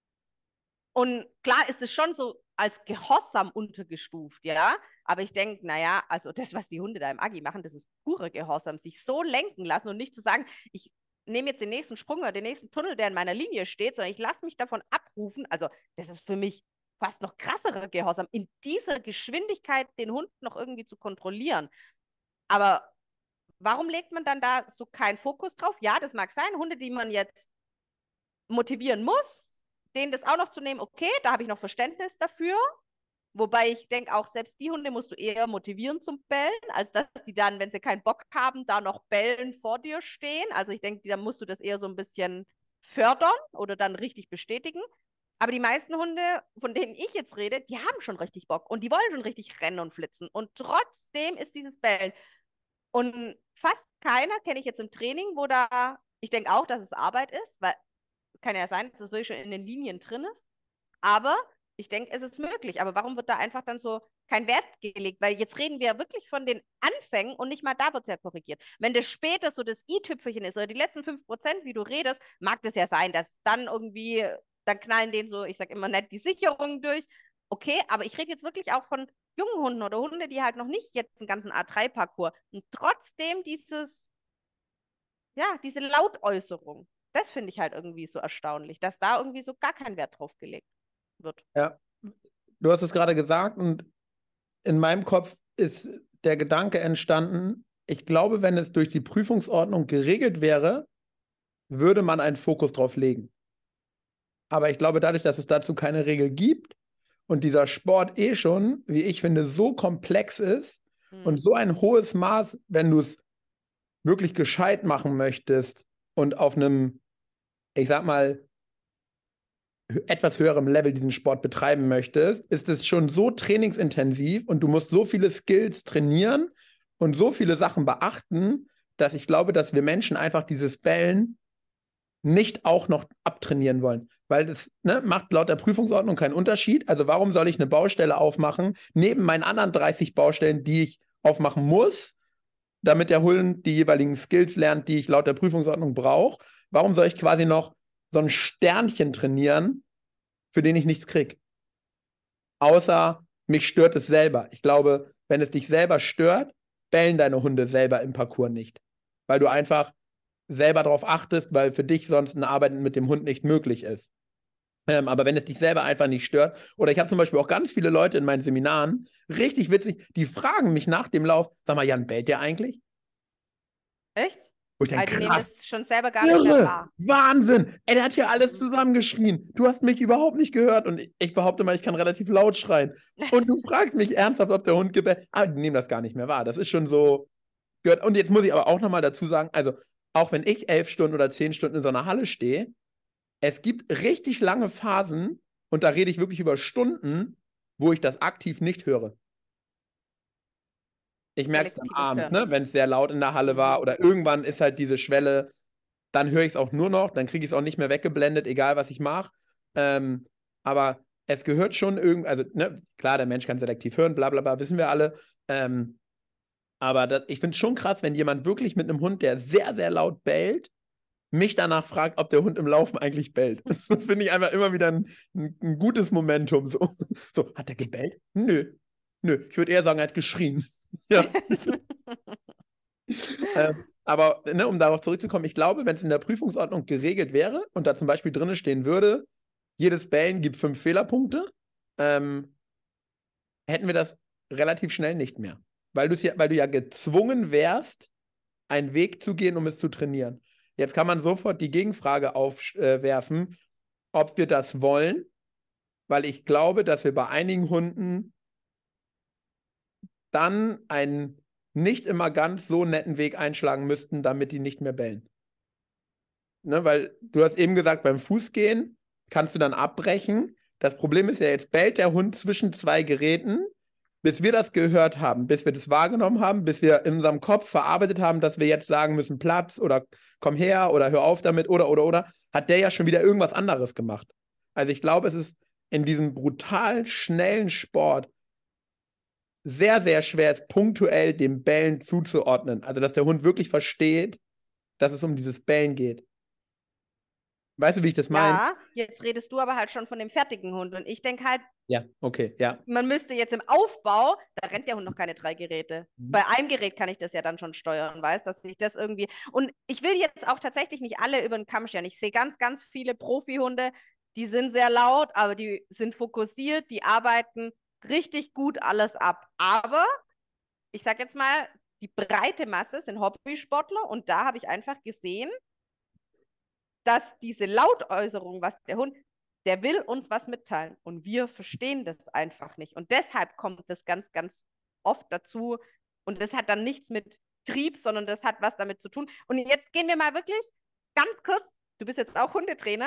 Und klar ist es schon so als Gehorsam untergestuft, ja. Aber ich denke, naja, also das, was die Hunde da im Agi machen, das ist pure Gehorsam, sich so lenken lassen und nicht zu sagen, ich nehme jetzt den nächsten Sprung oder den nächsten Tunnel, der in meiner Linie steht, sondern ich lasse mich davon abrufen. Also das ist für mich fast noch krasserer Gehorsam, in dieser Geschwindigkeit den Hund noch irgendwie zu kontrollieren. Aber warum legt man dann da so keinen Fokus drauf? Ja, das mag sein, Hunde, die man jetzt motivieren muss, denen das auch noch zu nehmen, okay, da habe ich noch Verständnis dafür. Wobei ich denke, auch selbst die Hunde musst du eher motivieren zum Bellen, als dass die dann, wenn sie keinen Bock haben, da noch bellend vor dir stehen. Also ich denke, da musst du das eher so ein bisschen fördern oder dann richtig bestätigen. Aber die meisten Hunde, von denen ich jetzt rede, die haben schon richtig Bock und die wollen schon richtig rennen und flitzen. Und trotzdem ist dieses Bellen. Und fast keiner kenne ich jetzt im Training, wo da, ich denke auch, dass es Arbeit ist, weil kann ja sein, dass es wirklich schon in den Linien drin ist. Aber ich denke, es ist möglich. Aber warum wird da einfach dann so kein Wert gelegt? Weil jetzt reden wir wirklich von den Anfängen und nicht mal da wird es ja korrigiert. Wenn das später so das i-Tüpfelchen ist oder die letzten 5%, wie du redest, mag das ja sein, dass dann irgendwie, dann knallen denen so, ich sag immer nett, die Sicherungen durch. Okay, aber ich rede jetzt wirklich auch von jungen Hunden oder Hunde, die halt noch nicht jetzt einen ganzen A3-Parcours und trotzdem diese Lautäußerung. Das finde ich halt irgendwie so erstaunlich, dass da irgendwie so gar kein Wert drauf gelegt wird. Ja, du hast es gerade gesagt und in meinem Kopf ist der Gedanke entstanden, ich glaube, wenn es durch die Prüfungsordnung geregelt wäre, würde man einen Fokus drauf legen. Aber ich glaube, dadurch, dass es dazu keine Regel gibt und dieser Sport schon, wie ich finde, so komplex ist und so ein hohes Maß, wenn du es wirklich gescheit machen möchtest und auf einem, ich sag mal, etwas höherem Level diesen Sport betreiben möchtest, ist es schon so trainingsintensiv und du musst so viele Skills trainieren und so viele Sachen beachten, dass ich glaube, dass wir Menschen einfach dieses Bellen nicht auch noch abtrainieren wollen. Weil das macht laut der Prüfungsordnung keinen Unterschied. Also warum soll ich eine Baustelle aufmachen, neben meinen anderen 30 Baustellen, die ich aufmachen muss, damit der Hund die jeweiligen Skills lernt, die ich laut der Prüfungsordnung brauche? Warum soll ich quasi noch so ein Sternchen trainieren, für den ich nichts kriege? Außer mich stört es selber. Ich glaube, wenn es dich selber stört, bellen deine Hunde selber im Parcours nicht. Weil du einfach selber darauf achtest, weil für dich sonst ein Arbeiten mit dem Hund nicht möglich ist. Aber wenn es dich selber einfach nicht stört, oder ich habe zum Beispiel auch ganz viele Leute in meinen Seminaren, richtig witzig, die fragen mich nach dem Lauf, sag mal, Jan, bellt der eigentlich? Echt? Wo ich Also denke, die nehmen krass, das schon selber gar nicht mehr irre, wahr. Wahnsinn. Ey, der hat hier alles zusammengeschrien. Du hast mich überhaupt nicht gehört und ich behaupte mal, ich kann relativ laut schreien. Und du fragst mich ernsthaft, ob der Hund gebellt. Aber die nehmen das gar nicht mehr wahr. Das ist schon so gehört. Und jetzt muss ich aber auch nochmal dazu sagen, also auch wenn ich 11 Stunden oder 10 Stunden in so einer Halle stehe, es gibt richtig lange Phasen, und da rede ich wirklich über Stunden, wo ich das aktiv nicht höre. Ich merke es dann Selektives abends, Hören. wenn es sehr laut in der Halle war oder irgendwann ist halt diese Schwelle, dann höre ich es auch nur noch, dann kriege ich es auch nicht mehr weggeblendet, egal was ich mache. Aber es gehört schon irgendwie, also klar, der Mensch kann selektiv hören, bla bla bla, wissen wir alle. Aber ich finde es schon krass, wenn jemand wirklich mit einem Hund, der sehr, sehr laut bellt, mich danach fragt, ob der Hund im Laufen eigentlich bellt. Das finde ich einfach immer wieder ein gutes Momentum. So, hat der gebellt? Nö. Ich würde eher sagen, er hat geschrien. Ja. Aber um darauf zurückzukommen, ich glaube, wenn es in der Prüfungsordnung geregelt wäre und da zum Beispiel drin stehen würde, jedes Bellen gibt 5 Fehlerpunkte, hätten wir das relativ schnell nicht mehr. Weil du ja gezwungen wärst, einen Weg zu gehen, um es zu trainieren. Jetzt kann man sofort die Gegenfrage aufwerfen, ob wir das wollen, weil ich glaube, dass wir bei einigen Hunden dann einen nicht immer ganz so netten Weg einschlagen müssten, damit die nicht mehr bellen. Weil du hast eben gesagt, beim Fußgehen kannst du dann abbrechen. Das Problem ist ja, jetzt bellt der Hund zwischen 2 Geräten, bis wir das gehört haben, bis wir das wahrgenommen haben, bis wir in unserem Kopf verarbeitet haben, dass wir jetzt sagen müssen, Platz oder komm her oder hör auf damit oder, hat der ja schon wieder irgendwas anderes gemacht. Also ich glaube, es ist in diesem brutal schnellen Sport sehr, sehr schwer, es punktuell dem Bellen zuzuordnen. Also dass der Hund wirklich versteht, dass es um dieses Bellen geht. Weißt du, wie ich das meine? Ja, jetzt redest du aber halt schon von dem fertigen Hund. Und ich denke halt, Ja, okay, ja. man müsste jetzt im Aufbau, da rennt der Hund noch keine 3 Geräte. Bei einem Gerät kann ich das ja dann schon steuern, weißt, dass ich das irgendwie. Und ich will jetzt auch tatsächlich nicht alle über den Kamm scheren. Ich sehe ganz, ganz viele Profihunde, die sind sehr laut, aber die sind fokussiert, die arbeiten richtig gut alles ab. Aber ich sag jetzt mal, die breite Masse sind Hobbysportler und da habe ich einfach gesehen, dass diese Lautäußerung, was der Hund, der will uns was mitteilen und wir verstehen das einfach nicht. Und deshalb kommt das ganz, ganz oft dazu und das hat dann nichts mit Trieb, sondern das hat was damit zu tun. Und jetzt gehen wir mal wirklich ganz kurz, du bist jetzt auch Hundetrainer,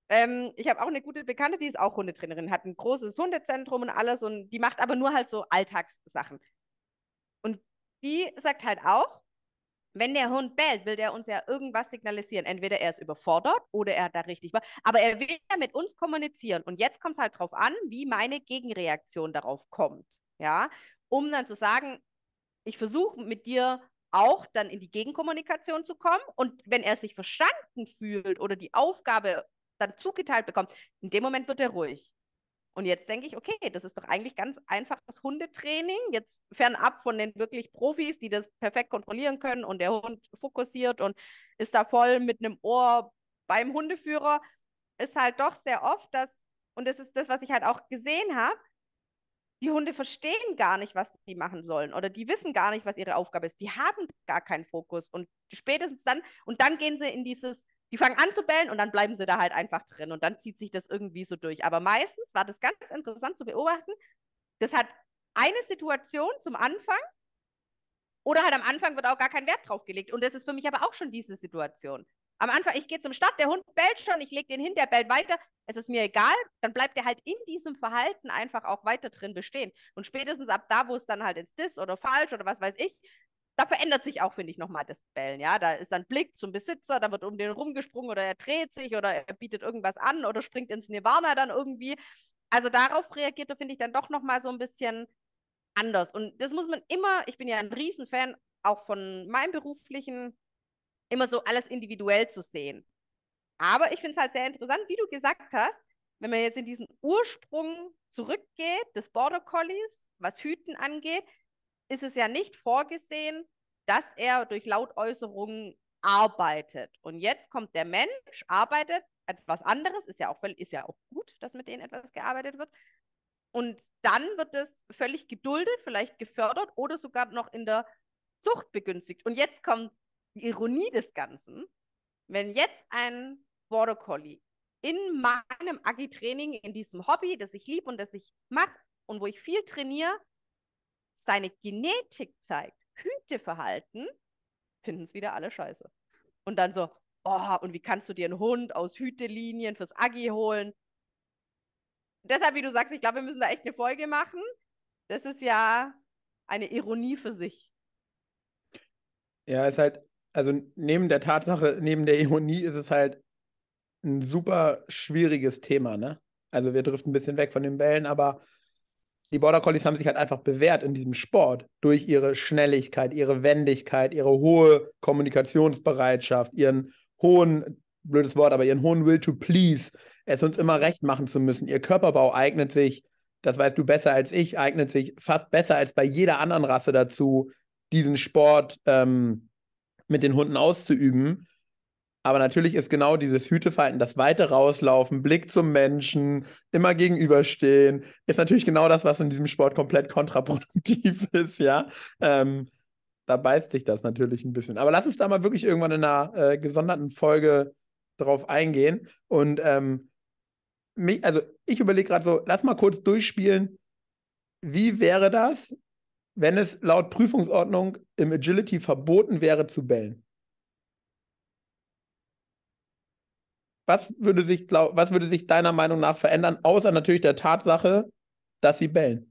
Ich habe auch eine gute Bekannte, die ist auch Hundetrainerin, hat ein großes Hundezentrum und alles und die macht aber nur halt so Alltagssachen. Und die sagt halt auch, wenn der Hund bellt, will der uns ja irgendwas signalisieren. Entweder er ist überfordert oder er hat da richtig was. Aber er will ja mit uns kommunizieren. Und jetzt kommt es halt drauf an, wie meine Gegenreaktion darauf kommt. Ja, um dann zu sagen, ich versuche mit dir auch dann in die Gegenkommunikation zu kommen. Und wenn er sich verstanden fühlt oder die Aufgabe dann zugeteilt bekommt, in dem Moment wird er ruhig. Und jetzt denke ich, okay, das ist doch eigentlich ganz einfaches Hundetraining, jetzt fernab von den wirklich Profis, die das perfekt kontrollieren können und der Hund fokussiert und ist da voll mit einem Ohr beim Hundeführer, ist halt doch sehr oft das, und das ist das, was ich halt auch gesehen habe, die Hunde verstehen gar nicht, was sie machen sollen oder die wissen gar nicht, was ihre Aufgabe ist. Die haben gar keinen Fokus und spätestens dann, und dann gehen sie in dieses, die fangen an zu bellen und dann bleiben sie da halt einfach drin und dann zieht sich das irgendwie so durch. Aber meistens war das ganz interessant zu beobachten. Das hat eine Situation zum Anfang oder halt am Anfang wird auch gar kein Wert drauf gelegt. Und das ist für mich aber auch schon diese Situation. Am Anfang, ich gehe zum Start, der Hund bellt schon, ich lege den hin, der bellt weiter, es ist mir egal, dann bleibt er halt in diesem Verhalten einfach auch weiter drin bestehen. Und spätestens ab da, wo es dann halt jetzt ist oder falsch oder was weiß ich, da verändert sich auch, finde ich, nochmal das Bellen. Ja, da ist dann Blick zum Besitzer, da wird um den rumgesprungen oder er dreht sich oder er bietet irgendwas an oder springt ins Nirvana dann irgendwie. Also darauf reagiert er, finde ich, dann doch nochmal so ein bisschen anders. Und das muss man immer, ich bin ja ein Riesenfan auch von meinem beruflichen, immer so alles individuell zu sehen. Aber ich finde es halt sehr interessant, wie du gesagt hast, wenn man jetzt in diesen Ursprung zurückgeht, des Border Collies, was Hüten angeht, ist es ja nicht vorgesehen, dass er durch Lautäußerungen arbeitet. Und jetzt kommt der Mensch, arbeitet etwas anderes, ist ja auch gut, dass mit denen etwas gearbeitet wird. Und dann wird es völlig geduldet, vielleicht gefördert oder sogar noch in der Zucht begünstigt. Und jetzt kommt die Ironie des Ganzen. Wenn jetzt ein Border Collie in meinem Agi-Training, in diesem Hobby, das ich liebe und das ich mache und wo ich viel trainiere, seine Genetik zeigt, Hüteverhalten, finden es wieder alle scheiße. Und dann so, oh, und wie kannst du dir einen Hund aus Hütelinien fürs Agi holen? Deshalb, wie du sagst, ich glaube, wir müssen da echt eine Folge machen. Das ist ja eine Ironie für sich. Ja, ist halt, also neben der Tatsache, neben der Ironie ist es halt ein super schwieriges Thema, ne? Also wir driften ein bisschen weg von den Bällen, aber die Border Collies haben sich halt einfach bewährt in diesem Sport durch ihre Schnelligkeit, ihre Wendigkeit, ihre hohe Kommunikationsbereitschaft, ihren hohen, blödes Wort, aber ihren hohen Will to please, es uns immer recht machen zu müssen. Ihr Körperbau eignet sich, das weißt du besser als ich, eignet sich fast besser als bei jeder anderen Rasse dazu, diesen Sport mit den Hunden auszuüben. Aber natürlich ist genau dieses Hüteverhalten, das weite Rauslaufen, Blick zum Menschen, immer gegenüberstehen, ist natürlich genau das, was in diesem Sport komplett kontraproduktiv ist, ja. Da beißt sich das natürlich ein bisschen. Aber lass uns da mal wirklich irgendwann in einer gesonderten Folge drauf eingehen. Und also ich überlege gerade so, lass mal kurz durchspielen, wie wäre das, wenn es laut Prüfungsordnung im Agility verboten wäre zu bellen? Was würde sich deiner Meinung nach verändern, außer natürlich der Tatsache, dass sie bellen?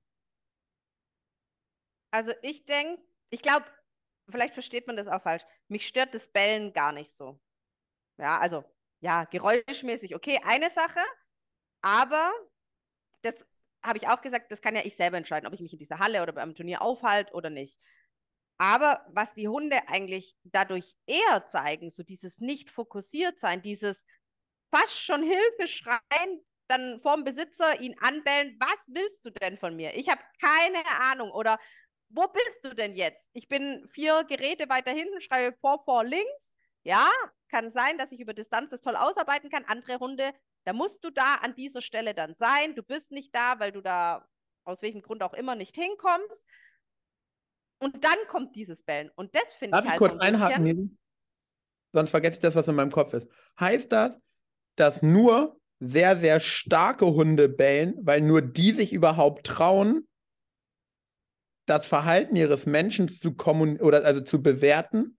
Also ich glaube, vielleicht versteht man das auch falsch. Mich stört das Bellen gar nicht so. Ja, also, ja, geräuschmäßig, okay, eine Sache, aber das habe ich auch gesagt, das kann ja ich selber entscheiden, ob ich mich in dieser Halle oder beim Turnier aufhalte oder nicht. Aber was die Hunde eigentlich dadurch eher zeigen, so dieses nicht fokussiert sein, dieses fast schon Hilfe schreien, dann vorm Besitzer ihn anbellen, was willst du denn von mir? Ich habe keine Ahnung. Oder wo bist du denn jetzt? Ich bin 4 Geräte weiter hinten, schreibe vor, links. Ja, kann sein, dass ich über Distanz das toll ausarbeiten kann. Andere Hunde, da musst du da an dieser Stelle dann sein. Du bist nicht da, weil du da aus welchem Grund auch immer nicht hinkommst. Und dann kommt dieses Bellen. Und das finde Darf ich ich halt so kurz ein einhaken, bisschen. Nili? Sonst vergesse ich das, was in meinem Kopf ist. Heißt das, dass nur sehr, sehr starke Hunde bellen, weil nur die sich überhaupt trauen, das Verhalten ihres Menschen zu bewerten?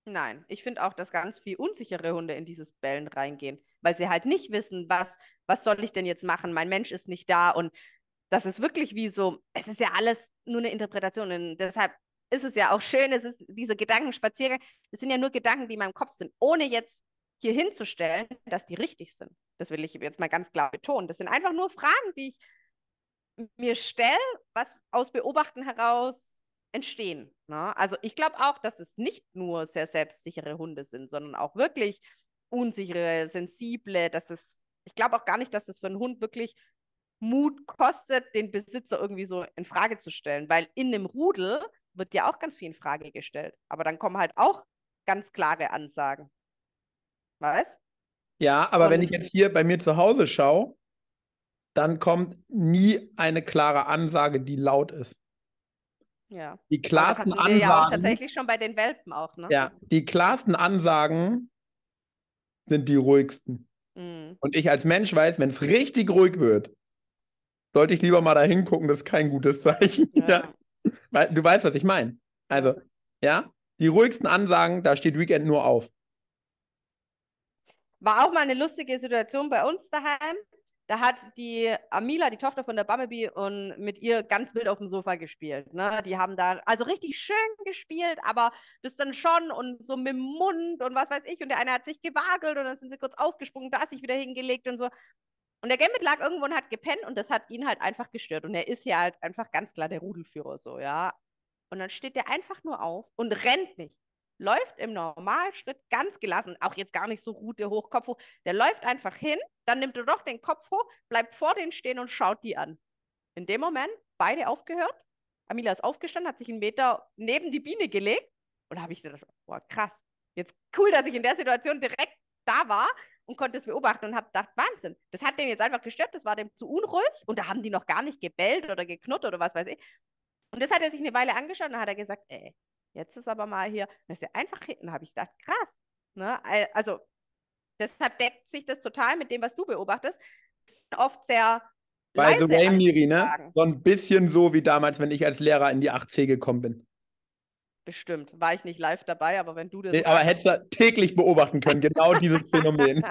Nein, ich finde auch, dass ganz viel unsichere Hunde in dieses Bellen reingehen, weil sie halt nicht wissen, was soll ich denn jetzt machen? Mein Mensch ist nicht da und das ist wirklich wie so, es ist ja alles nur eine Interpretation und deshalb ist es ja auch schön, es ist diese Gedankenspaziergang, es sind ja nur Gedanken, die in meinem Kopf sind, ohne jetzt hier hinzustellen, dass die richtig sind. Das will ich jetzt mal ganz klar betonen. Das sind einfach nur Fragen, die ich mir stelle, was aus Beobachten heraus entstehen. Ne? Also ich glaube auch, dass es nicht nur sehr selbstsichere Hunde sind, sondern auch wirklich unsichere, sensible, ich glaube auch gar nicht, dass es für einen Hund wirklich Mut kostet, den Besitzer irgendwie so in Frage zu stellen, weil in einem Rudel wird ja auch ganz viel in Frage gestellt. Aber dann kommen halt auch ganz klare Ansagen. Weißt? Ja, aber wenn ich Und jetzt hier bei mir zu Hause schaue, dann kommt nie eine klare Ansage, die laut ist. ja. Die Aber das klarsten hatten wir ja auch Ansagen, tatsächlich schon bei den Welpen auch, ne? ja, die klarsten Ansagen sind die ruhigsten. Mhm. Und ich als Mensch weiß, wenn es richtig ruhig wird, sollte ich lieber mal da hingucken, das ist kein gutes Zeichen. Ja. Ja. Weil, du weißt, was ich meine. Also, ja, die ruhigsten Ansagen, da steht Weekend nur auf. War auch mal eine lustige Situation bei uns daheim. Da hat die Amila, die Tochter von der Bumblebee, und mit ihr ganz wild auf dem Sofa gespielt. Ne? Die haben da also richtig schön gespielt, aber das dann schon und so mit dem Mund und was weiß ich. Und der eine hat sich gewagelt und dann sind sie kurz aufgesprungen, da sich wieder hingelegt und so. Und der Gambit lag irgendwo und hat gepennt und das hat ihn halt einfach gestört. Und er ist ja halt einfach ganz klar der Rudelführer so, ja. Und dann steht der einfach nur auf und rennt nicht. Läuft im Normalschritt ganz gelassen, auch jetzt gar nicht so Rute hoch, Kopf hoch. Der läuft einfach hin, dann nimmt er doch den Kopf hoch, bleibt vor denen stehen und schaut die an. In dem Moment beide aufgehört. Amila ist aufgestanden, hat sich einen Meter neben die Biene gelegt und da habe ich gedacht, boah, krass. Jetzt cool, dass ich in der Situation direkt da war und konnte es beobachten und habe gedacht, Wahnsinn. Das hat den jetzt einfach gestört, das war dem zu unruhig und da haben die noch gar nicht gebellt oder geknurrt oder was weiß ich. Und das hat er sich eine Weile angeschaut und dann hat er gesagt, ey, jetzt ist aber mal hier, das ist ja einfach hinten, habe ich gedacht, krass. Ne? Also deshalb deckt sich das total mit dem, was du beobachtest. Das sind oft sehr By the leise way, Miri, ne? Ansagen. So ein bisschen so wie damals, wenn ich als Lehrer in die 8C gekommen bin. Bestimmt. War ich nicht live dabei, aber wenn du das Nee, aber sagst. hättest du täglich beobachten können, genau dieses Phänomen.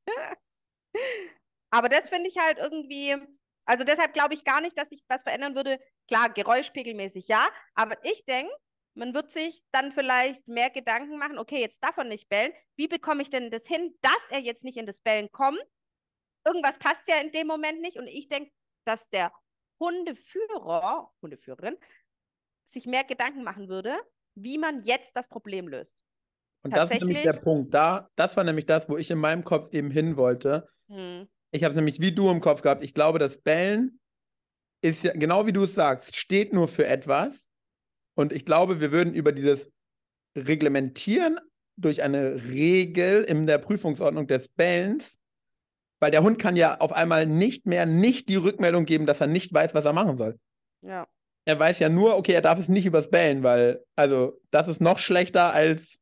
Aber das finde ich halt irgendwie, also deshalb glaube ich gar nicht, dass sich was verändern würde. Klar, geräuschpegelmäßig ja, aber ich denke, man wird sich dann vielleicht mehr Gedanken machen, okay, jetzt darf er nicht bellen. Wie bekomme ich denn das hin, dass er jetzt nicht in das Bellen kommt? Irgendwas passt ja in dem Moment nicht. Und ich denke, dass der Hundeführerin, sich mehr Gedanken machen würde, wie man jetzt das Problem löst. Und das ist nämlich der Tatsächlich. Punkt. Das war nämlich das, wo ich in meinem Kopf eben hin wollte. Hm, Ich habe es nämlich wie du im Kopf gehabt. Ich glaube, das Bellen ist ja, genau wie du es sagst, steht nur für etwas. Und ich glaube, wir würden über dieses Reglementieren durch eine Regel in der Prüfungsordnung des Bellens, weil der Hund kann ja auf einmal nicht die Rückmeldung geben, dass er nicht weiß, was er machen soll. ja. Er weiß ja nur, okay, er darf es nicht übers Bellen, weil, also, das ist noch schlechter als,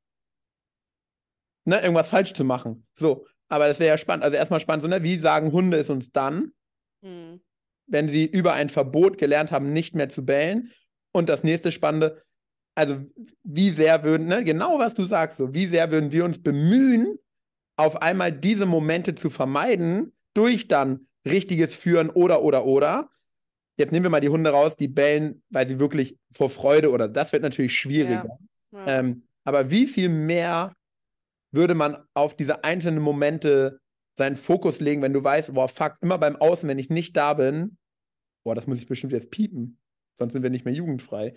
ne, irgendwas falsch zu machen. So, aber das wäre ja spannend. Also erstmal spannend, so, ne, wie sagen Hunde es uns dann, Hm. wenn sie über ein Verbot gelernt haben, nicht mehr zu bellen? Und das nächste Spannende, also wie sehr würden, ne, genau was du sagst, so, wie sehr würden wir uns bemühen, auf einmal diese Momente zu vermeiden, durch dann richtiges Führen oder. Jetzt nehmen wir mal die Hunde raus, die bellen, weil sie wirklich vor Freude oder das wird natürlich schwieriger. Ja. Aber wie viel mehr würde man auf diese einzelnen Momente seinen Fokus legen, wenn du weißt, boah, fuck, immer beim Außen, wenn ich nicht da bin, boah, das muss ich bestimmt jetzt piepen, sonst sind wir nicht mehr jugendfrei.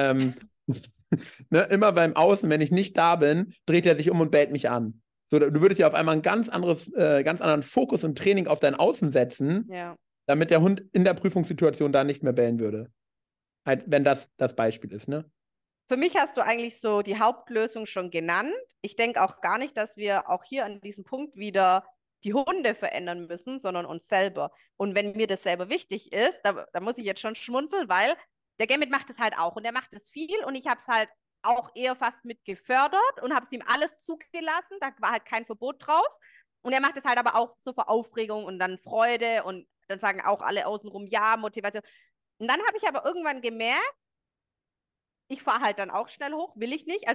Ne, immer beim Außen, wenn ich nicht da bin, dreht er sich um und bellt mich an. So, du würdest ja auf einmal einen ganz anderen Fokus im Training auf dein Außen setzen, Ja. damit der Hund in der Prüfungssituation da nicht mehr bellen würde. Halt, wenn das das Beispiel ist, ne? Für mich hast du eigentlich so die Hauptlösung schon genannt. Ich denke auch gar nicht, dass wir auch hier an diesem Punkt wieder die Hunde verändern müssen, sondern uns selber. Und wenn mir das selber wichtig ist, da muss ich jetzt schon schmunzeln, weil der Gambit macht es halt auch und der macht es viel und ich habe es halt auch eher fast mit gefördert und habe es ihm alles zugelassen. Da war halt kein Verbot drauf. Und er macht es halt aber auch so vor Aufregung und dann Freude und dann sagen auch alle außenrum ja, Motivation. Und dann habe ich aber irgendwann gemerkt, ich fahre halt dann auch schnell hoch, will ich nicht. Also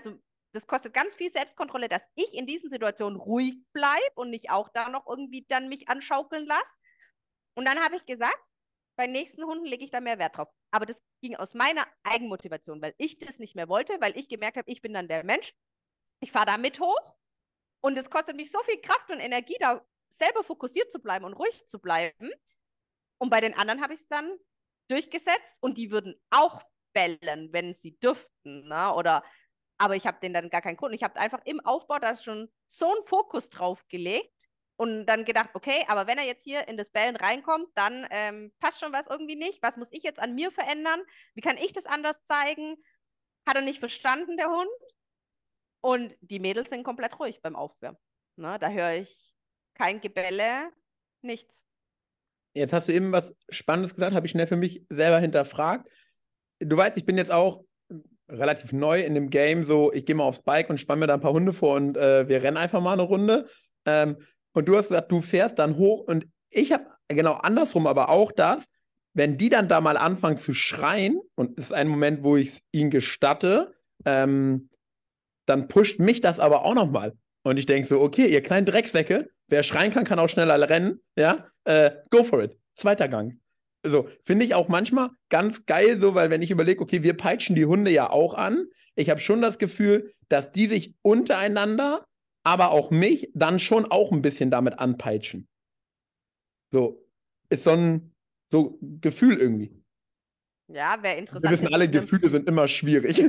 das kostet ganz viel Selbstkontrolle, dass ich in diesen Situationen ruhig bleibe und nicht auch da noch irgendwie dann mich anschaukeln lasse. Und dann habe ich gesagt, bei nächsten Hunden lege ich da mehr Wert drauf. Aber das ging aus meiner Eigenmotivation, weil ich das nicht mehr wollte, weil ich gemerkt habe, ich bin dann der Mensch. Ich fahre da mit hoch und es kostet mich so viel Kraft und Energie, da selber fokussiert zu bleiben und ruhig zu bleiben. Und bei den anderen habe ich es dann durchgesetzt und die würden auch bellen, wenn sie dürften. Ne? Aber ich habe denen dann gar keinen Grund. Ich habe einfach im Aufbau da schon so einen Fokus drauf gelegt und dann gedacht, okay, aber wenn er jetzt hier in das Bellen reinkommt, dann passt schon was irgendwie nicht. Was muss ich jetzt an mir verändern? Wie kann ich das anders zeigen? Hat er nicht verstanden, der Hund? Und die Mädels sind komplett ruhig beim Aufwärmen. Ne? Da höre ich kein Gebelle, nichts. Jetzt hast du eben was Spannendes gesagt, habe ich schnell für mich selber hinterfragt. Du weißt, ich bin jetzt auch relativ neu in dem Game, so ich gehe mal aufs Bike und spann mir da ein paar Hunde vor und wir rennen einfach mal eine Runde. Und du hast gesagt, du fährst dann hoch und ich habe genau andersrum aber auch das, wenn die dann da mal anfangen zu schreien und es ist ein Moment, wo ich es ihnen gestatte, dann pusht mich das aber auch nochmal. Und ich denke so, okay, ihr kleinen Drecksäcke, wer schreien kann, kann auch schneller rennen, ja, go for it, zweiter Gang. So, finde ich auch manchmal ganz geil so, weil wenn ich überlege, okay, wir peitschen die Hunde ja auch an, ich habe schon das Gefühl, dass die sich untereinander, aber auch mich dann schon auch ein bisschen damit anpeitschen. So, ist so ein so Gefühl irgendwie. Ja, wäre Wir interessant. wissen alle, Gefühle sind immer schwierig.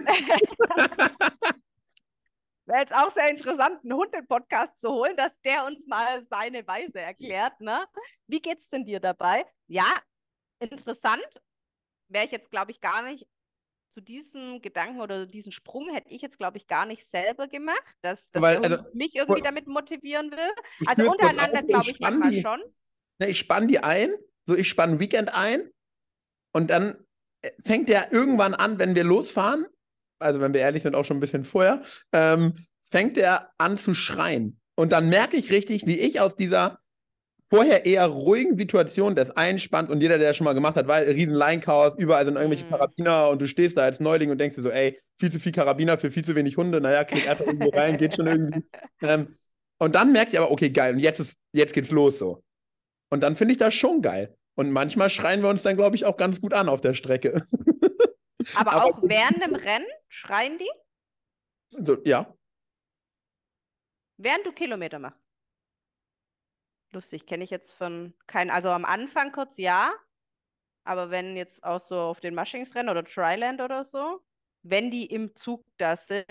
Wäre jetzt auch sehr interessant, einen Hund in den Podcast zu holen, dass der uns mal seine Weise erklärt. Ne? Wie geht's denn dir dabei? Ja, interessant. Wäre ich jetzt, glaube ich, gar nicht zu diesem Gedanken oder diesen Sprung hätte ich jetzt, glaube ich, gar nicht selber gemacht, dass Weil, der also, Hund mich irgendwie damit motivieren will. ich Also führe es kurz untereinander, aus, glaube ich, manchmal schon. ich spann die ein, so ich spann ein Weekend ein und dann fängt der irgendwann an, wenn wir losfahren, also wenn wir ehrlich sind, auch schon ein bisschen vorher, fängt der an zu schreien. Und dann merke ich richtig, wie ich aus dieser vorher eher ruhigen Situation des Einspanns und jeder, der das schon mal gemacht hat, weil riesen Line-Chaos, überall sind irgendwelche Karabiner und du stehst da als Neuling und denkst dir so, ey, viel zu viel Karabiner für viel zu wenig Hunde, naja, krieg einfach irgendwo rein, geht schon irgendwie. Und dann merke ich aber, okay, geil, und jetzt geht's los so. Und dann finde ich das schon geil. Und manchmal schreien wir uns dann, glaube ich, auch ganz gut an auf der Strecke. Aber auch während dem Rennen schreien die? So, ja. Während du Kilometer machst. Lustig, kenne ich jetzt von keinen. Also am Anfang kurz ja, aber wenn jetzt auch so auf den Muschingsrennen oder Triland oder so, wenn die im Zug da sind,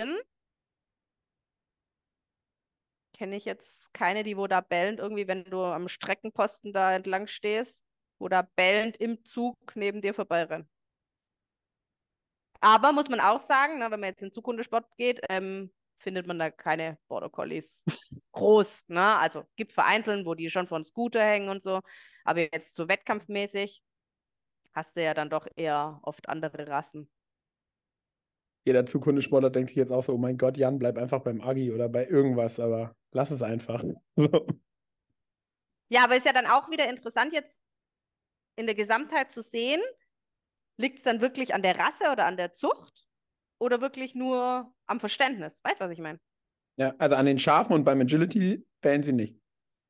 kenne ich jetzt keine, die wo da bellend irgendwie, wenn du am Streckenposten da entlang stehst, wo da bellend im Zug neben dir vorbeirennen. Aber muss man auch sagen, ne, wenn man jetzt in den Zughundesport geht, findet man da keine Border Collies groß. Ne? Also gibt vereinzelt, wo die schon von Scooter hängen und so. Aber jetzt so wettkampfmäßig hast du ja dann doch eher oft andere Rassen. Jeder Zukunftssportler denkt sich jetzt auch so, oh mein Gott, Jan, bleib einfach beim Agi oder bei irgendwas, aber lass es einfach. So. Ja, aber ist ja dann auch wieder interessant, jetzt in der Gesamtheit zu sehen, liegt es dann wirklich an der Rasse oder an der Zucht oder wirklich nur am Verständnis? Weißt du, was ich meine? Ja, also an den Schafen und beim Agility bellen sie nicht.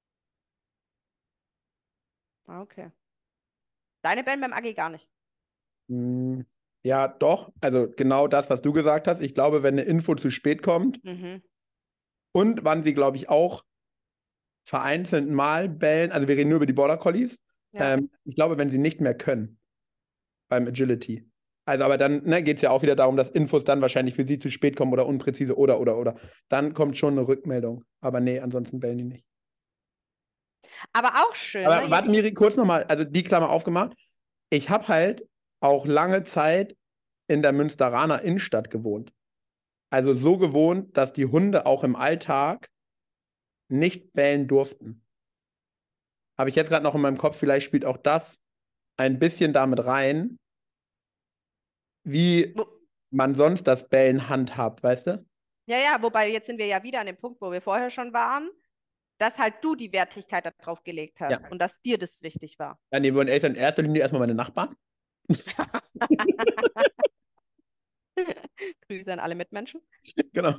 Okay. Deine bellen beim Agi gar nicht. Ja, doch. Also genau das, was du gesagt hast. Ich glaube, wenn eine Info zu spät kommt und wann sie, glaube ich, auch vereinzelt mal bellen, also wir reden nur über die Border Collies, Ja. ich glaube, wenn sie nicht mehr können beim Agility. Also aber dann geht es ja auch wieder darum, dass Infos dann wahrscheinlich für sie zu spät kommen oder unpräzise oder. Dann kommt schon eine Rückmeldung. Aber nee, ansonsten bellen die nicht. Aber auch schön, Aber ne? warte, Miri, kurz nochmal, also die Klammer aufgemacht. Ich habe halt auch lange Zeit in der Münsteraner Innenstadt gewohnt. Also so gewohnt, dass die Hunde auch im Alltag nicht bellen durften. Habe ich jetzt gerade noch in meinem Kopf, vielleicht spielt auch das ein bisschen damit rein, wie man sonst das Bellen handhabt, weißt du? Ja, wobei jetzt sind wir ja wieder an dem Punkt, wo wir vorher schon waren, dass halt du die Wertigkeit darauf gelegt hast Ja. und dass dir das wichtig war. Ja, nee, wir wollen in erster Linie erstmal meine Nachbarn. Grüße an alle Mitmenschen. Genau.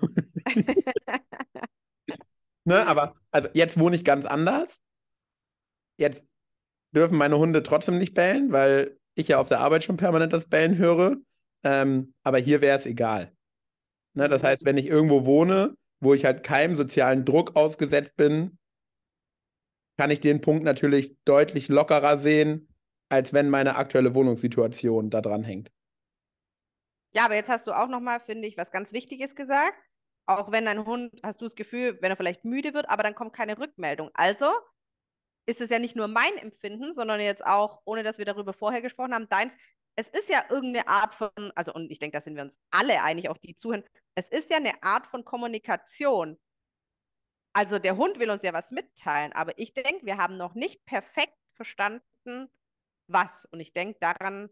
Ne, aber also jetzt wohne ich ganz anders. Jetzt dürfen meine Hunde trotzdem nicht bellen, weil ich ja auf der Arbeit schon permanent das Bellen höre. Aber hier wäre es egal. Ne, das heißt, wenn ich irgendwo wohne, wo ich halt keinem sozialen Druck ausgesetzt bin, kann ich den Punkt natürlich deutlich lockerer sehen, als wenn meine aktuelle Wohnungssituation da dran hängt. Ja, aber jetzt hast du auch nochmal, finde ich, was ganz Wichtiges gesagt. Auch wenn dein Hund, hast du das Gefühl, wenn er vielleicht müde wird, aber dann kommt keine Rückmeldung. Also ist es ja nicht nur mein Empfinden, sondern jetzt auch, ohne dass wir darüber vorher gesprochen haben, deins. Es ist ja irgendeine Art von, also und ich denke, da sind wir uns alle einig, auch die zuhören, es ist ja eine Art von Kommunikation. Also der Hund will uns ja was mitteilen, aber ich denke, wir haben noch nicht perfekt verstanden, was. Und ich denke, daran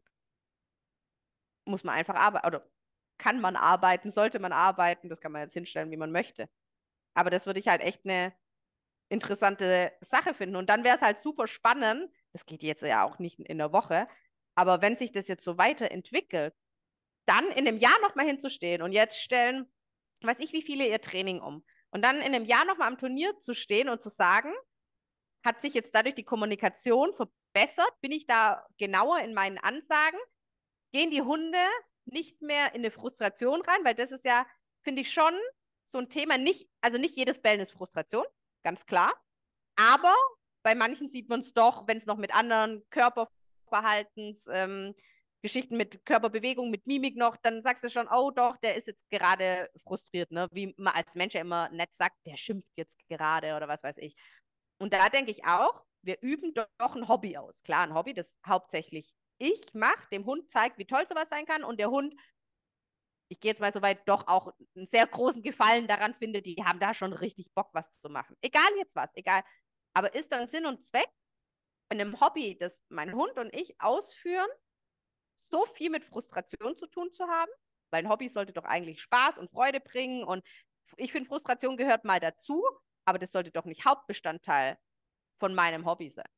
muss man einfach arbeiten, oder kann man arbeiten, sollte man arbeiten, das kann man jetzt hinstellen, wie man möchte. Aber das würde ich halt echt eine interessante Sache finden. Und dann wäre es halt super spannend, das geht jetzt ja auch nicht in der Woche, aber wenn sich das jetzt so weiterentwickelt, dann in einem Jahr nochmal hinzustehen und jetzt stellen, weiß ich, wie viele ihr Training um. Und dann in einem Jahr nochmal am Turnier zu stehen und zu sagen, hat sich jetzt dadurch die Kommunikation verbessert? Bin ich da genauer in meinen Ansagen? Gehen die Hunde nicht mehr in eine Frustration rein? Weil das ist ja, finde ich, schon so ein Thema. Nicht, also nicht jedes Bellen ist Frustration, ganz klar. Aber bei manchen sieht man es doch, wenn es noch mit anderen Körperverhaltens, Geschichten mit Körperbewegung, mit Mimik noch, dann sagst du schon, oh doch, der ist jetzt gerade frustriert, ne? Wie man als Mensch ja immer nett sagt, der schimpft jetzt gerade oder was weiß ich. Und da denke ich auch, wir üben doch ein Hobby aus. Klar, ein Hobby, das hauptsächlich ich mache, dem Hund zeigt, wie toll sowas sein kann und der Hund, ich gehe jetzt mal so weit, doch auch einen sehr großen Gefallen daran findet, die haben da schon richtig Bock, was zu machen. Egal jetzt was, egal. Aber ist dann Sinn und Zweck in einem Hobby, das mein Hund und ich ausführen, so viel mit Frustration zu tun zu haben? Weil ein Hobby sollte doch eigentlich Spaß und Freude bringen und ich finde, Frustration gehört mal dazu, aber das sollte doch nicht Hauptbestandteil von meinem Hobby sein.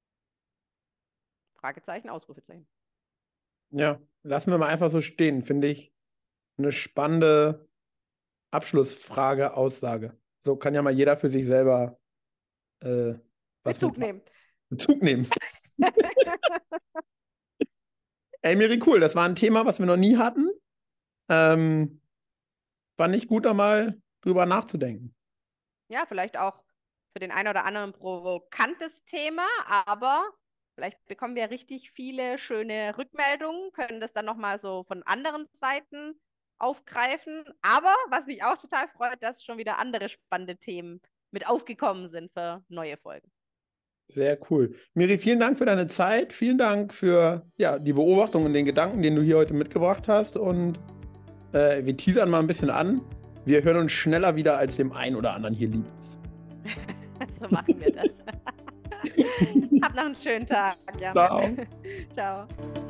Fragezeichen, Ausrufezeichen. Ja, lassen wir mal einfach so stehen, finde ich eine spannende Abschlussfrage, Aussage. So kann ja mal jeder für sich selber Bezug nehmen. Bezug nehmen. Ey, Miri, cool. Das war ein Thema, was wir noch nie hatten. Fand ich gut, da mal drüber nachzudenken. Ja, vielleicht auch für den einen oder anderen provokantes Thema, aber vielleicht bekommen wir richtig viele schöne Rückmeldungen, können das dann nochmal so von anderen Seiten aufgreifen. Aber was mich auch total freut, dass schon wieder andere spannende Themen mit aufgekommen sind für neue Folgen. Sehr cool. Miri, vielen Dank für deine Zeit. Vielen Dank für die Beobachtung und den Gedanken, den du hier heute mitgebracht hast. Und wir teasern mal ein bisschen an. Wir hören uns schneller wieder, als dem einen oder anderen hier lieb ist. So machen wir das. Hab noch einen schönen Tag. Ja. Ciao. Ciao.